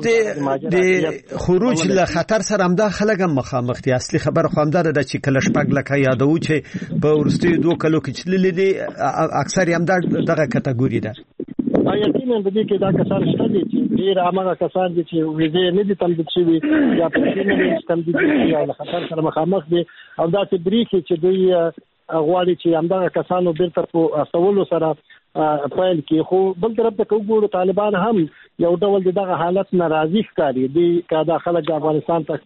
د خروج له خطر سره هم دا خلک هم مخامخ دي اصلي خبر خو هم دا ده چې کله شپږ لکه یادو چې په ورستي دوه کلو کې چللې دي اکثر هم دا دغه کټګوري ده یقینا د دې کې دا کسان شته دي چې ډیر هغه کسان دي چې ویزه نه دي تمدید شوی یا په نه دي تمدید شوی یا له خطر سره مخامخ دي او دا چې بریکي چې دوی غواړي چې همدغه کسانو بیرته په اصولو سره فایل کې خو بل طرف ته وګورو طالبان هم یو ډول دغه حالت ناراضي ښکاري دي کدا خلک افغانستان ته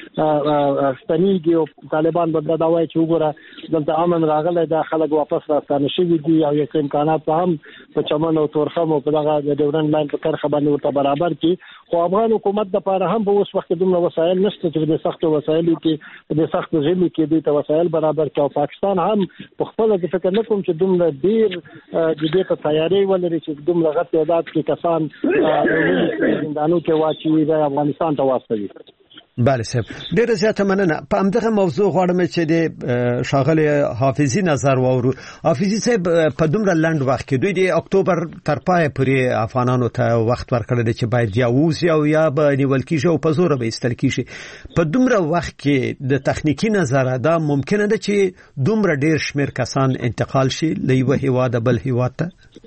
ستنیږي او طالبان به دا وایي چې وګوره دلته امن راغلی دا خلک واپس راستانه شوي دي او یو امکانات هم په چمن او تورخم او په دغه د ډیورن لاین په کرخه باندې ورته برابر کړي خو افغان حکومت د پاره هم په اوس وخت دومره وسایل نشته چې د سختو وسایلو کې د سختو ژمي کې د وسایل برابر کړي او پاکستان هم په خپل د فکر نه کوم چې دومره ډیر د دې ته تیاری ولري چې دومره غټ تعداد کې کسان زندانو کې واچي د افغانستان ته واستوي بله صاحب ډیره زیاته مننه په همدغه موضوع غواړم چې د شاغله حافظي نظر واورو حافظي صاحب په دومره لنډ وخت کې دوی د اکتوبر تر پای پورې افغانانو ته وخت ورکړل چې باید یا ووسی او یا به نیول کیږي او په زور به ایستل کیږي په دومره وخت کې د تخنیکی نظر دا ممکنه ده چې دومره ډیر شمیر کسان انتقال شي له یو هیواد بل هیواد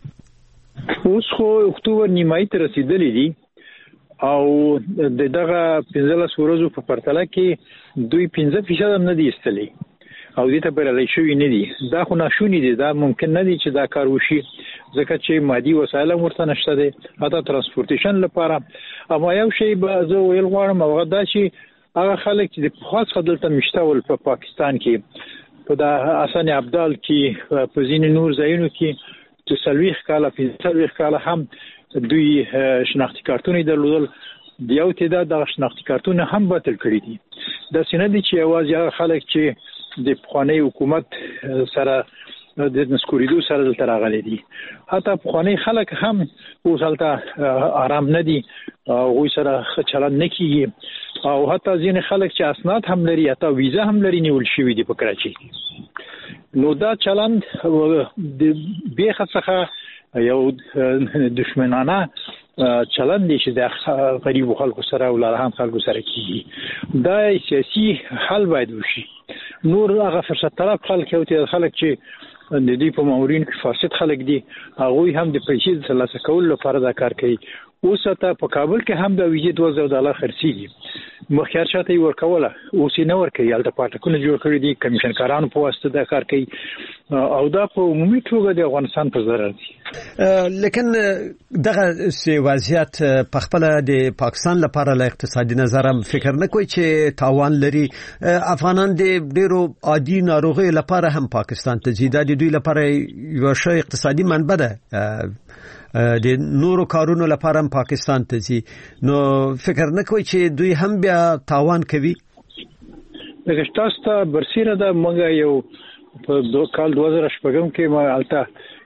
ته اوس خو اکتوبر نیمایي ته رسیدلې دي او د دغه پنځلس ورځو په پرتله کې دوی پنځه فیصد هم نه دي ایستلي او دې ته بریالي شوي نه دي دا خو ناشوني دي دا ممکن نه دي چې دا کار وشي ځکه چې مادي وسایل هم ورته نشته دي حتی ترانسپورټیشن لپاره اما یو شی به زه ویل غواړم هغه دا چې هغه خلک چې د پخوا څخه دلته مشته ول په پاکستان کې په د حسن ابدال کې په ځینې نور ځایونو کې چې څلوېښت کاله پنځه څلوېښت کاله هم دوی شناختی کارتونه درلودل د یو تعداد د شناختی کارتونه هم باطل کړی دي د سینې دي چې یوازې هغه خلک چې د پخوانی حکومت سره د نسکوریدو سره دلته راغلي دي حتی پخوانی خلک هم اوس هلته آرام نه دي هغوی سره ښه چلند نه کېږي او حتی ځینې خلک چې اسناد هم لري حتی ویزه هم لري نیول شوي دي په کراچۍ کې نو دا چلند د بیخه څخه یو دشمنانه چلند دي چې د غریب خلکو سره او لارهام خلکو سره کیږي دا سیاسي حل باید وشي. نور هغه فرصت طلب خلک او ته خلک چې د دې په مامورین کې فاسد خلک دي هغه هم د پیسې د ترلاسه کولو لپاره دا کار کوي. اوس ته په کابل کې هم د ویجه دوه زره ډالر خرڅيږي مخکې شاته ورکوله اوس نه ورکوي البته پاتکونه جوړ کړی دي کمیشنکارانو په واسطه دا کار کوي او دا په عمومي توګه د افغانستان په ضرر دي. لیکن دغه سی وضعیت په خپل د پاکستان لپاره له اقتصادي نظر هم فکر نه کوي چې تاوان لري. افغانان د ډیرو عادي ناروغي لپاره هم پاکستان ته ځي د دوی لپاره یو ښه اقتصادي منبع ده د نورو کارونو لپاره هم پاکستان ته ځي نو فکر نه کوي چې دوی هم بیا تاوان کوي. دغه تاسو ته برسیره ده موږ یو په دوه کال دوه زره شپږم کې ما الته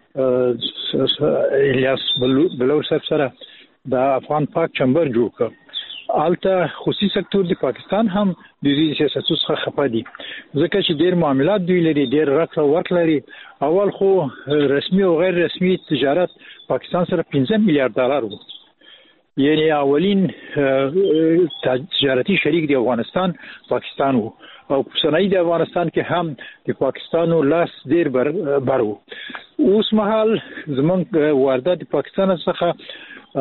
الیاس بلور صاحب سره د افغان پاک چمبر جوړ کړ. الته خصوصي سکتور د پاکستان هم د دې سیاستونو څخه خپه دي ځکه چې ډېر معاملات دوی لري ډېر راکړه ورکړه لري. اول خو رسمي او غیر رسمي تجارت پاکستان سره پنځه میلیارډ ډالر وو یعنی اولین تجارتي شریک دی افغانستان پاکستان وو او صنایع د افغانستان کې هم د پاکستانو لاس ډېر بر برو. اوس مهال زمونږ واردات د پاکستان څخه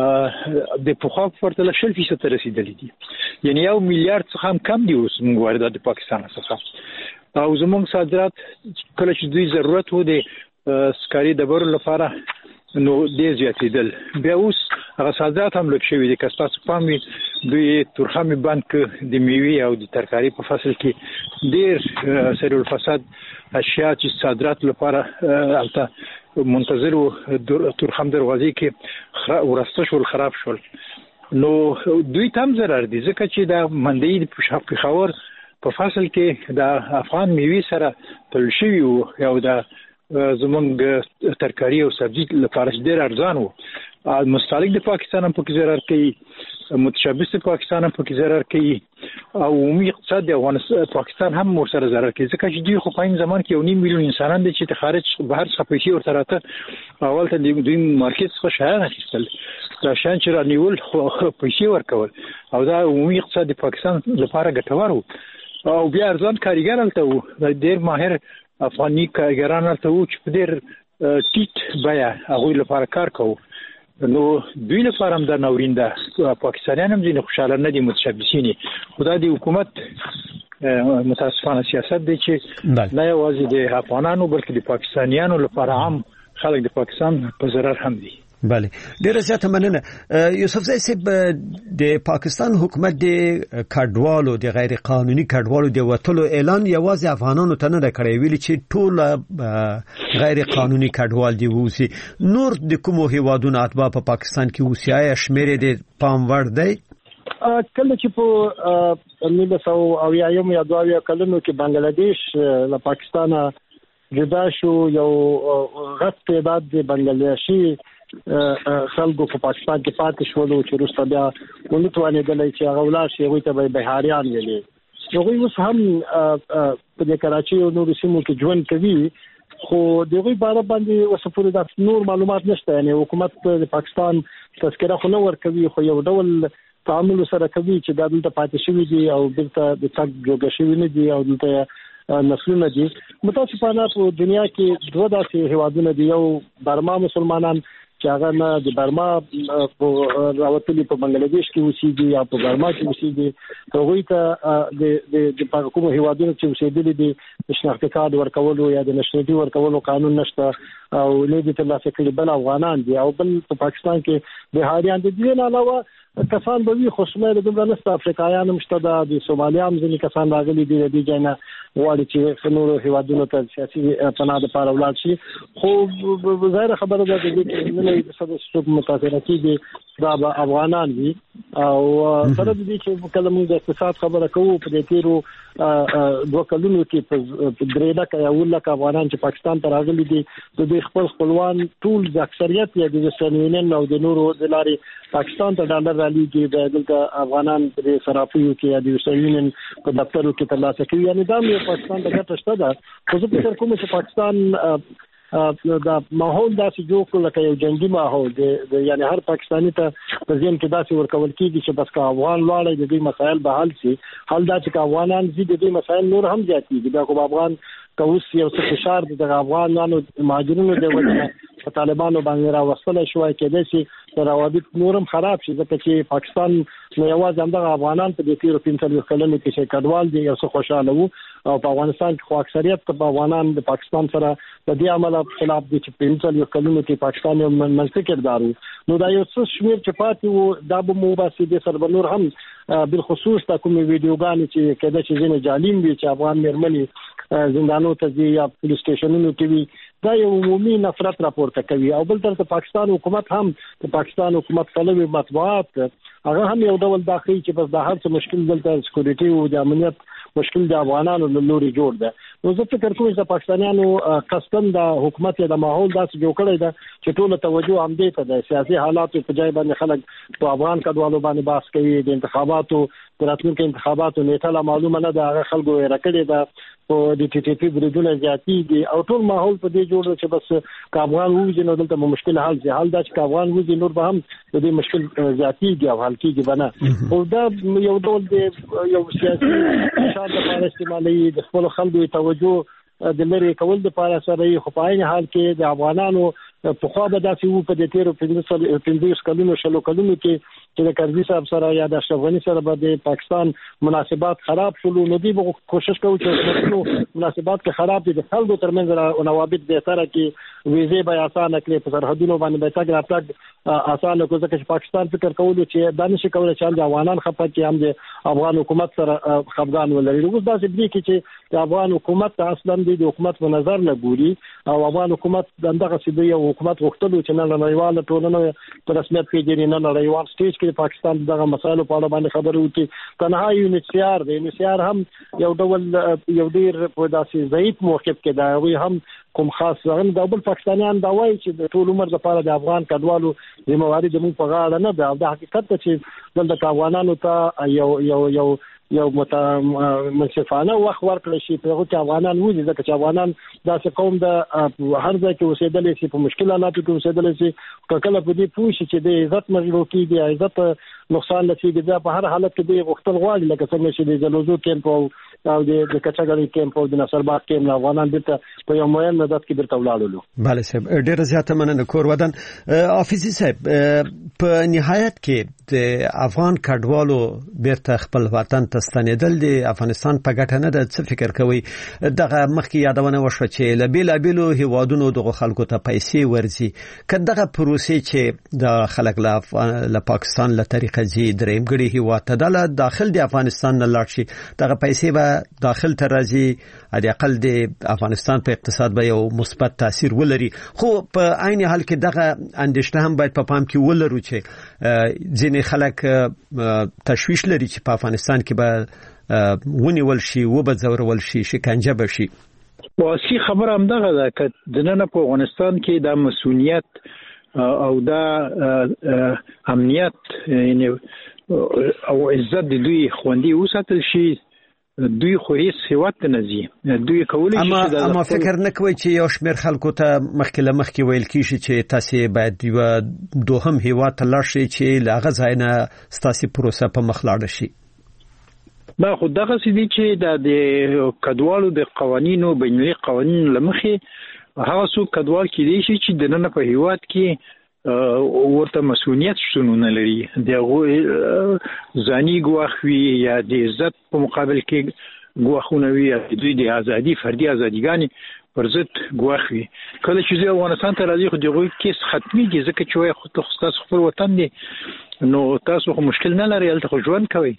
د پخوا په پرتله شل فیصد ته رسیدلې دي یعنی یو میلیارډ څخه هم کم دي اوس موږ واردات د پاکستان څخه او زمونږ صادرات کله چې دوی ضرورت و د سکاري ډبرو لپاره نو ډېر زیاتېدل بیا اوس هغه صادرات هم لږ شوي دي که ستاسو پام وي دوی تورخم بانک د میوې او د ترکاري په فصل کې ډېر سریع الفساد اشیاء چې صادرات لپاره البته منتظر و تورخم دروازې کې ورسته شول خراب شول نو دوی تم ضرر دي ځکه چې د منډۍ د پېښور په فصل کې د افغان میوې سره تل شوي وو او د زمونږ ترکاري او سبزي لپاره ډېر ارزان وو. مستهلک د پاکستان هم پکې ضرر کوي متشبث د پاکستان هم پکې ضرر کوي او عمومي اقتصاد د افغانستان پاکستان هم ورسره ضرر کوي ځکه چې دوی خو په این زمان کې یو نیم میلیون انسانان دي چې د خارج بهر څخه پیسې ورته راته اول ته د دوی مارکیټ څخه شیان اخیستل دا شیان چې رانیول پیسې ورکول او دا عمومي اقتصاد د پاکستان لپاره ګټور وو او بیا ارزان کاریګر هلته وو ډېر ماهر افغاني کارګران هلته وو چې په ډېر ټیټ بیه هغوی لپاره کار کوو نو دوی لپاره هم دا ناورین ده. پاکستانیان هم ځینې خوشحاله نه دي متشبثین خو دا د حکومت متاسفانه سیاست دی چې نه یوازې د افغانانو بلکې د پاکستانیانو لپاره هم خلک د پاکستان په ضرر هم دي. بله ډیره زیاته مننه. یوسف زئی صاحب د پاکستان حکومت د کډوالو د غیر قانوني کډوالو د وټلو اعلان یوازې افغانانو ته نه کړی ویل چې ټول غیر قانوني کډوال دی ووسی نور د کومو هیوادونو اتباع په پاکستان کې ووسی آیا شمیر د پام ور دی کله چې په نولس سوه اویا یا دوه اویا کلونو کې بنگلاديش له پاکستان جدا شو یو غټ تعداد د بنگلاديشي خلکو په پاکستان کې پاتې شول چې وروسته بیا ونتوانېدل چې هغه ولاړ شي هغوی ته به بهاریان ویلي هغوی اوس هم په د کراچۍ او نورو سیمو کې ژوند کوي خو د هغوی باره باندې اوس پورې دا نور معلومات نشته یعنی حکومت د پاکستان تذکره خو نه ورکوي خو یو ډول تعامل سره کوي چې دا دلته پاتې شوي دي او دلته د تګ جوګه شوي نه دي او دلته نسلونه دي. متاسفانه په دنیا کې دوه داسې هیوادونه دي یو برما مسلمانان چې هغه نه د برما په راوتلي په بنگلاديش کې اوسېږي یا په برما کې اوسېږي هغوی ته د د کومو هیوادونو چې اوسېدلي دي د شناختي کارت ورکولو یا د نشنالټي ورکولو قانون نشته او نه دي ترلاسه کړي بل افغانان دي او بل په پاکستان کې بهاریان دي. دې نه علاوه کسان به وي خو شمېر دومره نشته افریقایان هم شته د سومالیا هم ځینې کسان راغلي دي د دې ځای نه غواړي چې نورو هیوادونو ته سیاسي پناه دپاره ولاړ شي خو ظاهره خبره ده د دې کې نه د څوک متاثره کېږي دا به افغانان وي او سره د دې چې کله موږ د اقتصاد خبره کوو په دې تیرو دوه کلونو کې په درې لکه یا اووه لکه افغانان چې پاکستان ته راغلي دي د دوی خپل خپلوان ټول د اکثریت یا د ویسټرن یونین او د نورو د لارې پاکستان ته ډالر رالیږي د دلته افغانان په صرافیو کې یا د ویسټرن یونین په دفترو کې ترلاسه کوي یعنی دا یو پاکستان د ګټه شته ده خو زه فکر کوم چې پاکستان دا ماحول داسې جوړ کړل لکه یو جنگي ماحول دی یعنی هر پاکستاني ته په ځین کې داسې ورکول کېږي چې بس کا افغان لاړې د دې مسایل به حل شي حل دا چې افغانان زی د دې مسایل نور هم زیاتېږي دا کوم افغان کوس یو څه فشار د افغانانو مهاجرینو د وجه په طالبانو باندې راوستل شوی کېدای شي د روابط نورم خراب شي ځکه چې پاکستان نو یوازې همدغه افغانان په دې تیرو پنځه کلونو کې چې کډوال دي یو څه خوشاله وو او په افغانستان کې خو اکثریت په افغانان د پاکستان سره د دې عمل خلاف دي چې پنځه کلونو کې پاکستان یو منځ کېدارو نو دا یو څه شمیر چې پاتې وو دا به مو باسي د سربنور هم بالخصوص تا کوم ویډیوګان چې کده چې زنه جالیم وي چې افغان مېرمنې زندانو ته ځي یا پولیس سټیشنونو کې وي دا یو عمومي نفرت راپورته کوي او بل تر پاکستان حکومت هم د پاکستان حکومت طلبي مطبوعات هغه هم یو ډول داخلي چې بس د هر څه مشکل دلته سکیورټي او د امنیت مشکل د افغانانو له لوري جوړ ده نو زه فکر کوم چې پاکستانیانو قصدن د حکومت یا د ماحول داسې جوړ کړی ده چې ټول توجه هم دې ته د سیاسي حالاتو په ځای باندې خلک په افغان کډوالو باندې باس کوي د انتخاباتو د راتلونکو انتخاباتو نیټه لا معلومه نه ده هغه خلکو یې راکړي ده او د ټي ټي پی بریدونه زیاتېږي او ټول ماحول په دې جوړ چې بس افغان وځي نو دلته مشکل حل شي حل دا چې افغان وځي نور به هم د دې مشکل زیاتېږي او حل کېږي بنه او دا یو ډول د یو سیاسي شاده لپاره استعمالي د خپل خلکو توجه د لری کول د لپاره سره خو په عین حال کې د افغانانو په خوا به داسې وو په دې تیرو پنځه کلونو شلو کلونو کې چې د کرزي صاحب سره یا د اشرف غني سره به د پاکستان مناسبات خراب شول نو دی به کوشش کوي چې مناسبات کې خراب دي د خلکو ترمنځ نوابط به تر کې ویزه به آسان کړي په سرحدونو باندې به تاګ راتګ آسان کو ځکه چې پاکستان فکر کوي چې دانش کوي چې د افغانان خپه کې هم د افغان حکومت سره خپګان ولري اوس داسې دي چې د افغان حکومت اصلا د حکومت په نظر نه ګوري او افغان حکومت دغه څه یو حکومت وختلو چې نه نړیواله ټولنه په رسمیت پیژني نه نړیوال سټیج کې پاکستان دغه مسایلو په اړه باندې خبرې وکړي تنها یو نشيار دی نشيار هم یو ډول یو ډیر په داسې ضعیف موقف کې دا وي هم کوم خاص ځان د بل پاکستانیان دا وایي چې د ټول عمر لپاره د افغان کډوالو ذمہواری د موږ په غاړه نه ده د حقیقت چې دلته افغانانو ته یو یو یو یو متمنصفانه وخت ورکړل شي په هغه کې افغانان وځي ځکه چې افغانان داسې قوم د هر ځای کې اوسېدل شي په مشکل حالاتو کې اوسېدل شي کله په دې پوه شي چې د عزت مجلو کې د عزت نقصان لسی د په هر حالت کې د وختل غواړي لکه څنګه چې د جلوزو کیمپ او د کچاګړي کیمپ او د نصرباغ کیمپ افغانان دته په یو معین مدت کې درته ولاړو bale صاحب ډېر زیاته مننه کور ودان حافظي صاحب په نهایت کې د افغان کډوالو بیرته خپل وطن ته ستنیدل د افغانستان په ګټه نه ده څه فکر کوي دغه مخکې یادونه وشو چې لبیل ابلو هیوادونو دغه خلکو ته پیسې ورزي کداغه پروسې چې د خلک له پاکستان له طریقې زی درېمګړي هیواد ته د داخل د افغانستان نه لاړ شي دغه پیسې به داخل ته راځي د اقل د افغانستان په اقتصاد به یو مثبت تاثیر ولري خو په عین حال کې دغه اندېښنه هم باید په پام کې ولرو چې ځینې خلک تشویش لري چې په افغانستان کې به ونیول شي و به ځورول شي شکنجه بشي واصلي خبره هم دغه ده چې د نن په افغانستان کې د مسؤلیت او د امنیت یعنی او عزت د دوی خوندي وساتل شي دوی خو هیڅ هیواد نه ځي دوی کولای شي اما اما فکر نه کوي چې یو شمېر خلکو ته مخکې له مخکې ویل کیږي چې تاسو باید یو دوهم هیواد ته لاړ شئ چې لاغه ځای نه ستاسو پروسه په مخ لاړ شي دا خو دغه سدي چې د کډوالو د قوانینو بینالمللي قوانینو لمخې هغه څو کډوال کې دي چې د نن په هیواد کې ورته مسؤلیت شونه نه لري دغه ځاني ګواخوي یا د عزت په مقابل کې ګواخونه وي دوی د ازادي فردي ازاديګانی پر ضد ګواخوي کله چې افغانستان ته راځي خو دغه کیس ختميږي ځکه چې خو تاسو خپل وطن دی نو تاسو خو مشکل نه لري الته خو ژوند کوي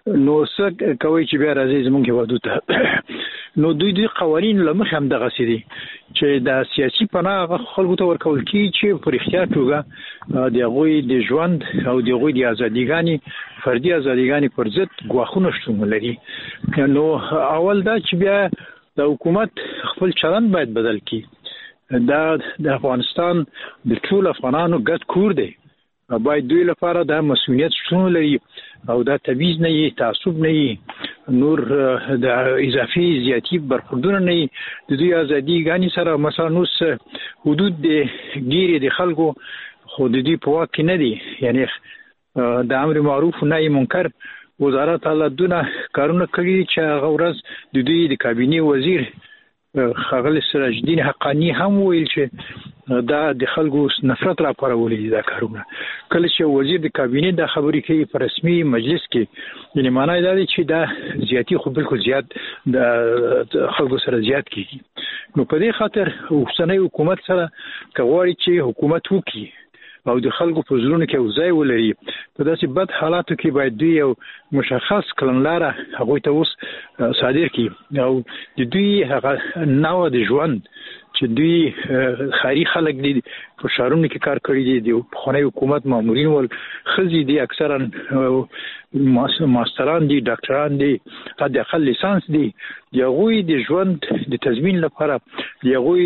نو څه کوي چې بیا راځي زمونږ هیوادو ته نو دوی دوی قوانین لمخ هم دغه سي دي چې د سیاسي پناه خلکو ته ورکول کی چې پر اختیار توګه د غوي د ژوند او د غوي د ازاديګانی فردي ازاديګانی پر ضد غواخونه شتون لري. نو اول دا چې بیا د حکومت خپل چلند باید بدل کی. دا د افغانستان د ټول افغانانو ګډ کور دی، باید دوی لپاره دا مسؤلیت شتون لري او دا تبعیض نه وي، تعصب نه وي، نور د اضافي زیاتی برخوردونه نه وي. د دوی ازادي غاني سره مثلا نو حدود د ګیري د خلکو خو د دوی په واک کې نه دي. یعنی د امر معروف نهي منکر وزارت الله دونه کارونه کوي چې هغه ورځ د دوی د کابینه وزیر خغل سراج الدین حقانی هم ویل چې دا د خلکو نفرت را پارولې دا کارونه. کله چې وزیر د کابینه د خبرې کوي په رسمي مجلس کې، یعنی معنی دا دی چې دا زیاتی خو بالکل زیات د خلکو سره زیات کیږي. نو په دې خاطر اوسنۍ حکومت سره کوي چې حکومت وکړي او د خلکو په زړونو کې ځای ولري. په داسې بد حالاتو کې باید دوی یو مشخص کړنلاره هغه ته اوس صادر کړي او د دوی هغه نوع د ژوند چې دوی خاري خلک دي په شهرونو کې کار کړی دي، د خونې حکومت مامورین ول خزي دي، اکثرا ماستران دي، ډاکټران دي، حد اقل لیسانس دي. د غوي د ژوند د تضمین لپاره، د غوي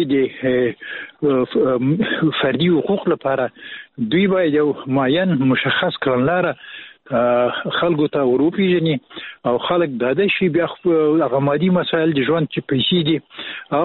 د فردي حقوق لپاره دوی باید یو معین مشخص کړنلاره خلکو ته وروپیژني او خلک د دې شی بیا هغه مادي مسایل د ژوند چې پیسې دي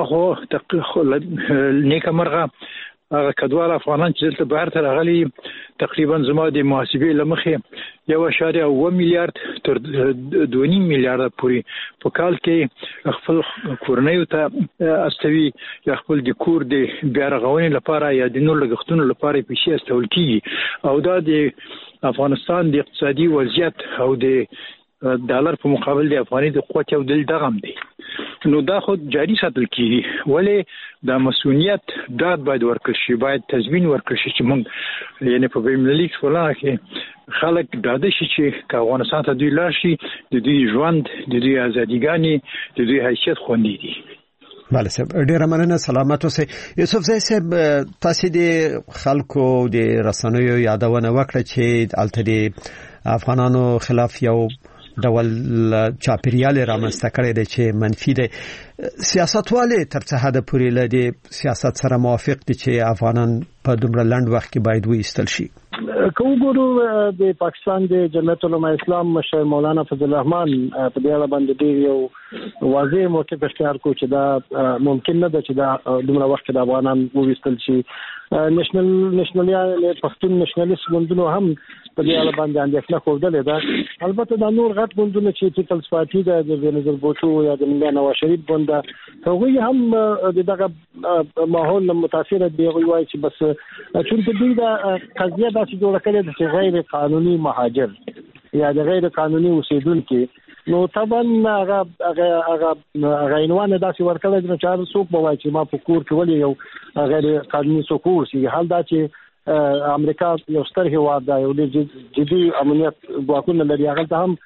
هغه نیکه مرغه هغه کډوال افغانان چې دلته بهر ته راغلي تقریبا زما د محاسبې لمخې یو اشاریه اوه میلیارډ تر دوه نیم میلیارډ پورې په کال کې خپل کورنیو ته استوي یا خپل د کور د بیا رغونې لپاره یا د نور لګښتونو لپاره پیسې استول کیږي. او دا د افغانستان د اقتصادي وضعیت او د ډالر په مقابل د افغاني د قوت یو دل دغم دی. نو دا خود جاری ساتل کیږي، ولې د مسؤلیت ډاډ باید ورکړل شي، باید تضمین ورکړل شي چې موږ یعنی په بین المللي ټولنه کې خلک ډاډه شي چې افغانستان ته دوی لاړ شي، د دوی ژوند، د دوی ازاديګانې، د دوی حیثیت خوندي دي. بله صاحب، ډیره مننه، سلامت اوسئ. یوسف زئی صاحب، تاسو د خلکو د رسنیو یادونه وکړه چې الته د افغانانو خلاف یو ډول چاپیریال رامنځته کړی دی چې منفي دی. سیاستوالې تر څه حد پورې له دې سیاست سره موافق دي چې افغانان په دومره لنډ وخت کې باید وایستل شي؟ کوم ګورو د پاکستان د جمعیت علماء اسلام مشر مولانا فضل الرحمن په دې اړه باندې ډیر یو واضح موقف اختیار کو چې دا ممکن نه ده چې دا دومره وخت د افغانان وایستل شي. نېشنل نېشنلیا پښتون نېشنلیست ګوندونو هم په دې اړه باندې اندېښنه خوده ده. البته دا نور غټ ګوندونه چې پیپلز پارټي د بېنظیر بوټو یا د ملا نواز شریف ګوند هغه هم دغه ماحول متاثر دي. هغه وایي چې بس چې دوی دا قضیه دا چې جوړ کړي د غیر قانوني مهاجر یا د غیر قانوني اوسیدونکو، نو طبعا هغه هغه هغه عنوان داسې ورکړل چې هر څوک به وایي چې ما په کور کې ولې یو غیر قانوني څوک شي. حال دا چې امریکا یو ستر هیواد دی، یو جدي امنیت ځواکونه لري، هغه ته هم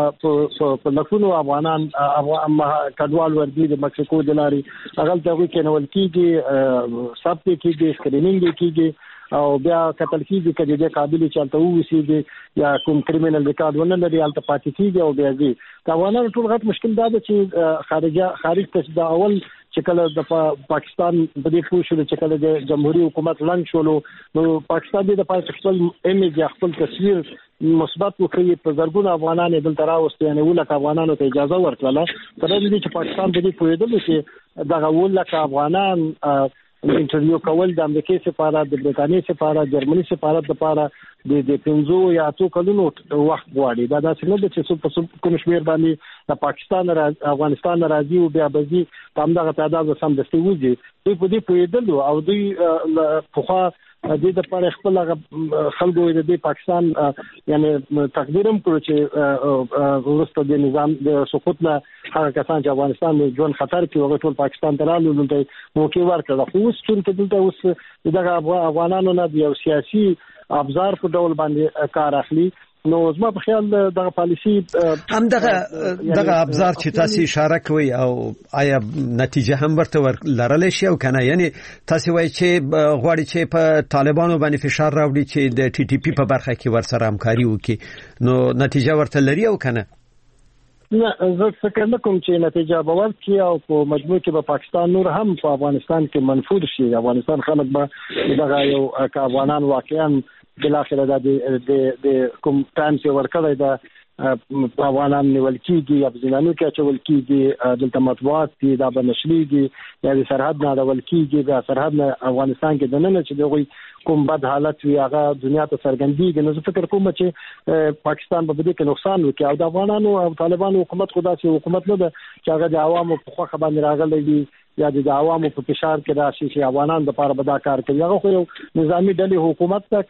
په لکونو افغانان کډوال ورګي د مکسیکو د لاري هغه ته وی کېنول کیږي، سب کېږي، سکرینینګ کېږي او بیا قتل کیږي کله د قابل چالتو وسیږي یا کوم کریمینل ریکارډ ونه لري الته پاتې کیږي او بیا دي. دا ونه ټول غټ مشکل دا ده چې خارجه خارج ته د اول چې کله د پاکستان په دې پوښتنه چې کله د جمهوریت حکومت لنګ شولو، نو پاکستان د پاکستان ایمیج خپل تصویر مثبت وکړي، په زرګونو افغانان دلته راوستي، یعنی ولکه افغانانو ته اجازه ورکړه تر دې چې پاکستان په دې پوهېدل چې دغه ولکه افغانان انټرویو کول د امریکای سفارت، د برتانیې سفارت، جرمني سفارت لپاره د پنځو یا اتو کلونو وخت غواړي. دا داسې نه ده چې څو په کوم شمېر باندې د پاکستان افغانستان راځي او بیا به ځي په همدغه تعداد سم دستي وځي. دوی په دې پوهېدل او دوی پخوا د دې لپاره خپل خلکو د پاکستان یعنی تقدیرم کړو چې ورسته د نظام د سقوط نه هغه کسان چې افغانستان د ژوند خطر کې وګ ټول پاکستان ته رالو نو د موقع ورکړه. خو اوس چې دلته اوس دغه افغانانو نه یو سیاسي ابزار په ډول باندې کار اخلي نو زما په خیال دغه پالیسی هم دغه دغه ابزار چې تاسو اشاره کوي او آیا نتیجه هم ورته لرل شي او کنه، یعنی تاسو وایي چې غواړي چې په طالبانو باندې فشار راوړي چې د ټي ټي پی په برخه کې ورسره همکاري وکړي، نو نتیجه ورته لري او کنه؟ نه زه فکر نه کوم چې نتیجه به ورکړي او په مجموع کې به پاکستان نور هم په افغانستان کې منفور شي. افغانستان خلک به دغه یو افغانان واقعا بل اخر د د کوم ټایم چې ورکړی دا افغانان نیول کیږي یا ځینانو کې اچول کیږي، دلته مطبوعات دي دا به نشریږي یا د سرحد نه اړول کیږي، دا سرحد نه افغانستان کې دنه چې دوی کوم بد حالت وي هغه دنیا ته څرګندېږي. نو زه فکر کوم چې پاکستان به دې کې نقصان وکړي او د افغانانو او طالبانو حکومت خدا سي حکومت نه ده چې هغه د عوامو په خوخه باندې راغلي دي یا د عوامو په فشار کې راشي چې افغانان د لپاره به دا کار کوي. هغه خو یو نظامی ډلې حکومت ته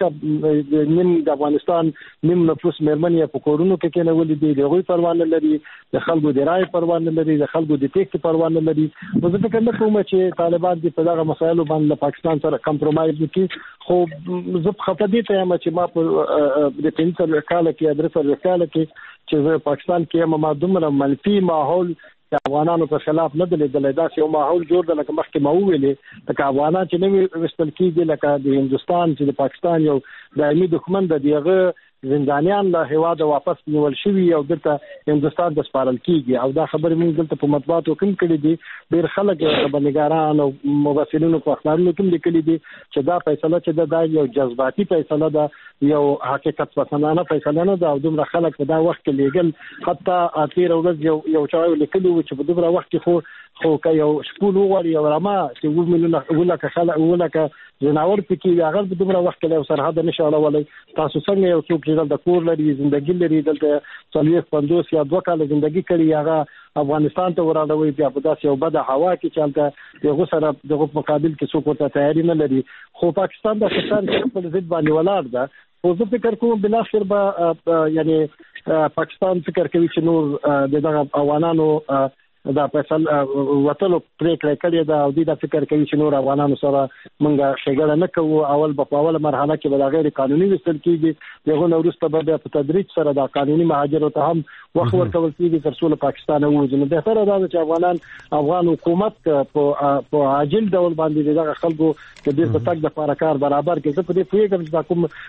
ک نیم د افغانستان نیم نفوس مېرمنې په کورونو کې کې نه ولې دي، دغه پروا نه لري، د خلکو د رائے پروا نه لري، د خلکو د ټیکس پروا نه لري. نو زه فکر نه کوم چې طالبان دې په دغه مسایلو باندې پاکستان سره کمپرمایز وکړي. خو زه خپه دي ته یم چې ما په د پنځه کال کې ادرسه کال کې چې پاکستان کې ما دومره منفي ماحول د افغانانو په خلاف نه دلیدل، دا چې یو ماحول جوړ د لکه مخکې ما ویلې لکه افغانان چې نه وستل کېږي، لکه د هندستان چې د پاکستان یو دایمي دښمن د دیغه زندانیان له هواد واپس نیول شوی او دلته هندستان د سپارل کیږي او دا خبره موږ دلته په مطبوعاتو کې کړې دي. ډېر خلک خبرنګاران او مبصرینو په اخبارونو کې لیکلي دي چې دا فیصله چې دا یو جذباتي فیصله ده، یو حقیقت پسندانه فیصله نه ده او دومره خلک په دا وخت کې لیکل حتی اخیر ورځ یو یو چا لیکلي و چې په دومره وخت کې خو خو که یو شپون وغواړي یو رما چې و مليونه ولکه خلک ولکه جناور پکې هغه په دومره وخت کې له سرحد نشه اړولای. تاسو څنګه یو څوک چې د کور لري ژوندۍ لري دلته څلويخ پندوس یا دوه کال ژوندۍ کړي هغه افغانستان ته وراړوي بیا په داسې یو بد هوا کې چلته دغه سره دغه مقابل کې څوک ورته تیاری نه لري. خو پاکستان د پاکستان په ضد باندې ولاړ ده. خو زه فکر کوم بل اخر به یعنی پاکستان فکر کوي چې نور دغه افغانانو دا فیصل وټلو پریکړه کړې ده او د فکر کوي چې نور افغانانو سره مونږه شګړه نه کوو. اول په اوله مرحله کې به غیر قانوني وستل کیږي، دغه نورسته به په تدریج سره د قانوني مهاجرو ته هم وخت ورکول کیږي تر څو له پاکستان ووځي. نو به تر دا چې افغانان افغان حکومت په په عاجل ډول باندې دغه خلکو د دې په تک د فارکار برابر کې زه په دې پیغام چې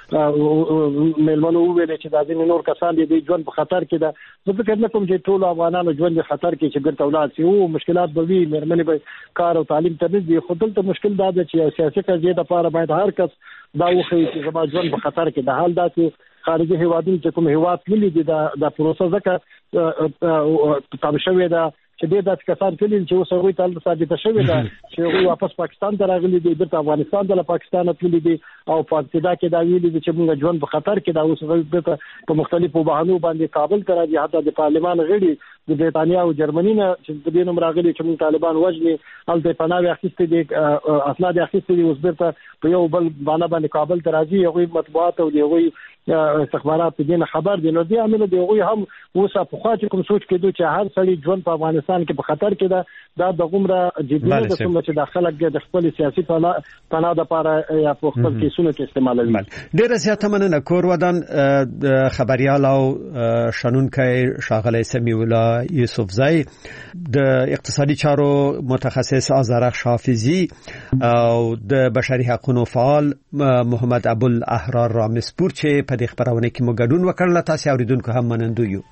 کوم ملمنو ویل چې د ځینې نور کسان دي ژوند په خطر کې ده. زه فکر نه کوم چې ټول افغانانو ژوند په خطر کې چې اولاد سی او مشکلات به وي، مېرمنې به کار او تعلیم ته دي. خو دلته مشکل دا ده چې سیاسي قضیه د لپاره باید هر کس دا وخی چې زما ژوند په خطر کې ده. حال دا چې خارجي هیوادونو چې کوم هیواد ملي دي دا د پروسه ځکه تابع شوی ده چې د داسې کسان کلی چې اوس هغوی ته ثابته شوې ده چې هغوی واپس پاکستان ته راغلي دي، بیرته افغانستان ته له پاکستانه تللي دي او په ابتدا کې دا ویلي دي چې موږ ژوند په خطر کې ده. اوس هغوی بیرته په مختلفو بهانو باندې کابل ته راځي، حتی د پارلمان غړي د برېټانیا او جرمني نه چې د دې نوم راغلي چې موږ طالبان وژني هلته پناه اخیستې دي، اسناد اخیستې دي، اوس بیرته په یو بل باندې باندې کابل ته راځي. هغوی مطبوعات او هغوی استخبارات په دې نه خبر دي. نو دې عامل دی هغوی هم اوس په خوا چې کوم سوچ کېدو چې هر سړی ژوند په افغانستان کې په خطر کې ده، دا د غومره جدي نه ده کوم چې د خلک د خپل سیاسي پناه د لپاره یا په خپل کیسونو کې استعمالوي. ډېر زیاته مننه. کور ودان خبريال او شنونکي شاغله سمیع الله یوسفزئی، د اقتصادي چارو متخصص آذرخش حافظی او د بشري حقوقو فعال محمد ابوالاحرار رامسپور چې په دې خبرونه کې مو ګډون وکړل. تاسو اوریدونکو هم منندوی یو.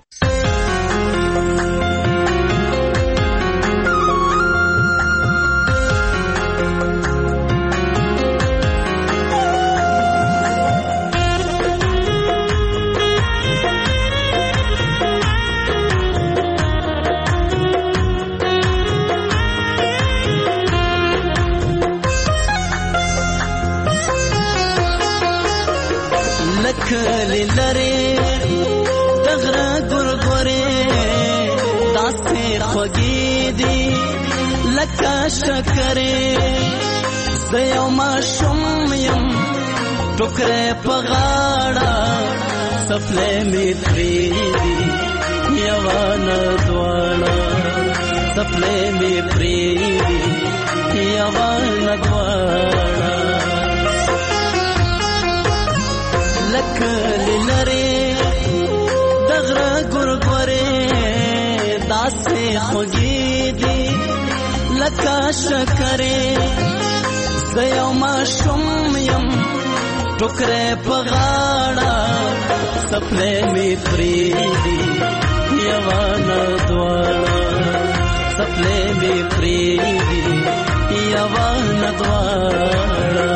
زيو ما شم يم ټوکره پغاړه سفلې می پریدي یوان دواړه سفلې می پریدي یوان دواړه لکه لری داسې خوږې دي لکه شکرې زه یو ماشوم یم ټوکرې په غاړه څپلۍ مې پرېږدي یوه نه دواړه څپلۍ مې پرېږدي یوه نه دواړه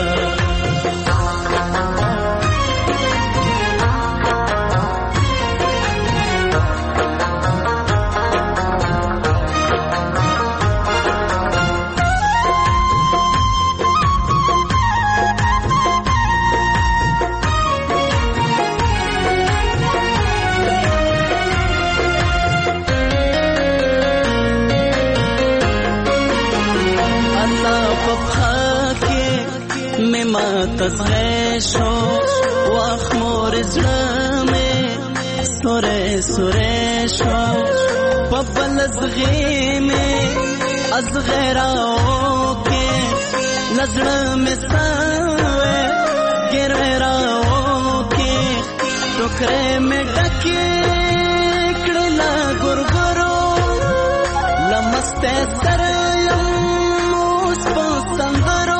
تزغی شو واخ مور زړه مې سورې سورې شو په بل زغی مې ازغی راو کې نزړه مې سوې ګرې راو کې ټوکرې مې ډکې کړې لا ګورګورو لمسته سره یم اوس په سندرو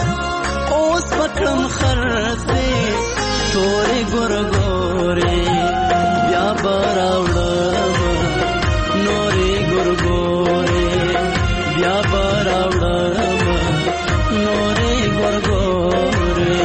پکړم خرڅې تورې ګورګورې بیا به راوړم نورې ګورګورې بیا به راوړم نورې ګورګورې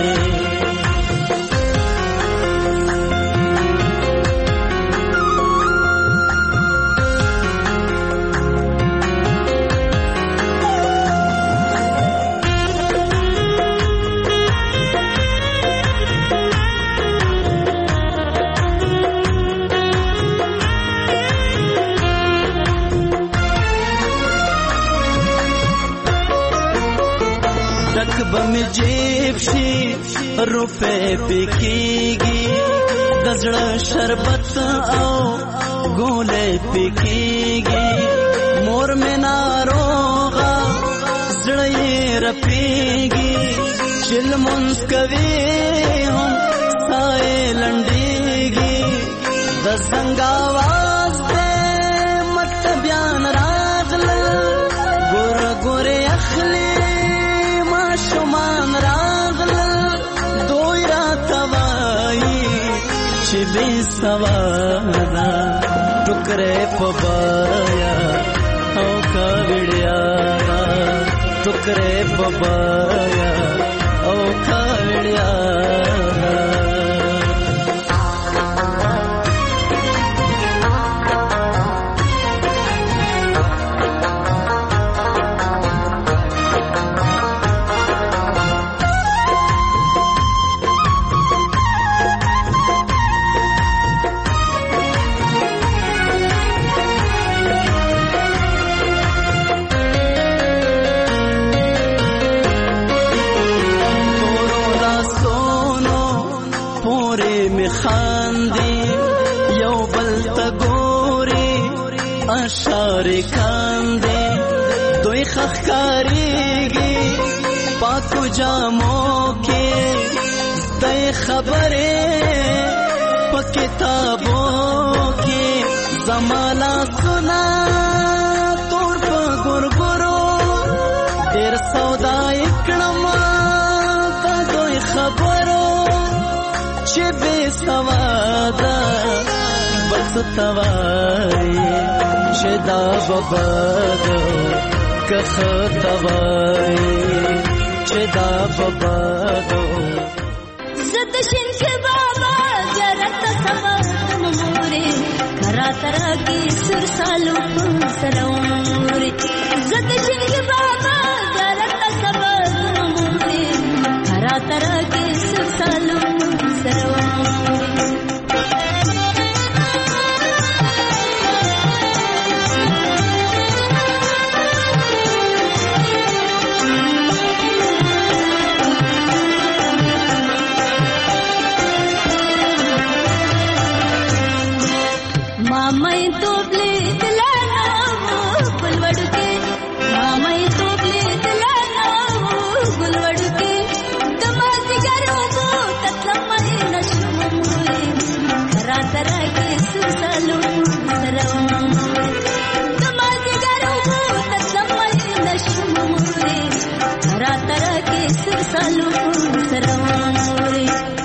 بمی جیب شي روپے پکېږي د زړه شربت او ګولې پکېږي مور مې ناروغه زړه یې رپېږي چې لمونځ کوي هم ساه یې لنډېږي د زنګ اواز دی مت بیان راغله ګوره ګورې اخلي شمان راغلل دوی را توایی چې بې سواده ټوکرې په بایا او کاوړیا ټوکرې په بایا او کاوړیا اشاره کاندې دوی خخکاریږي پاکو جامو کې دای خبره په کتابو کې زمالا سنا تور په ګورګورو ډېر سودا کړم په دوی خبرو چې بې سواده بس توای شدا ببادو کخ توای شدا ببادو زد شنک بابا جرت سبب مورے کرا ترا کی سر سالو سرورے زد شنک بابا جرت سبب مورے کرا ترا کی سر سالو سرورے मामई तोबले दिलाना वो गुलवड़ के मामई तोबले दिलाना वो गुलवड़ के दमाद गर سر سالو سروان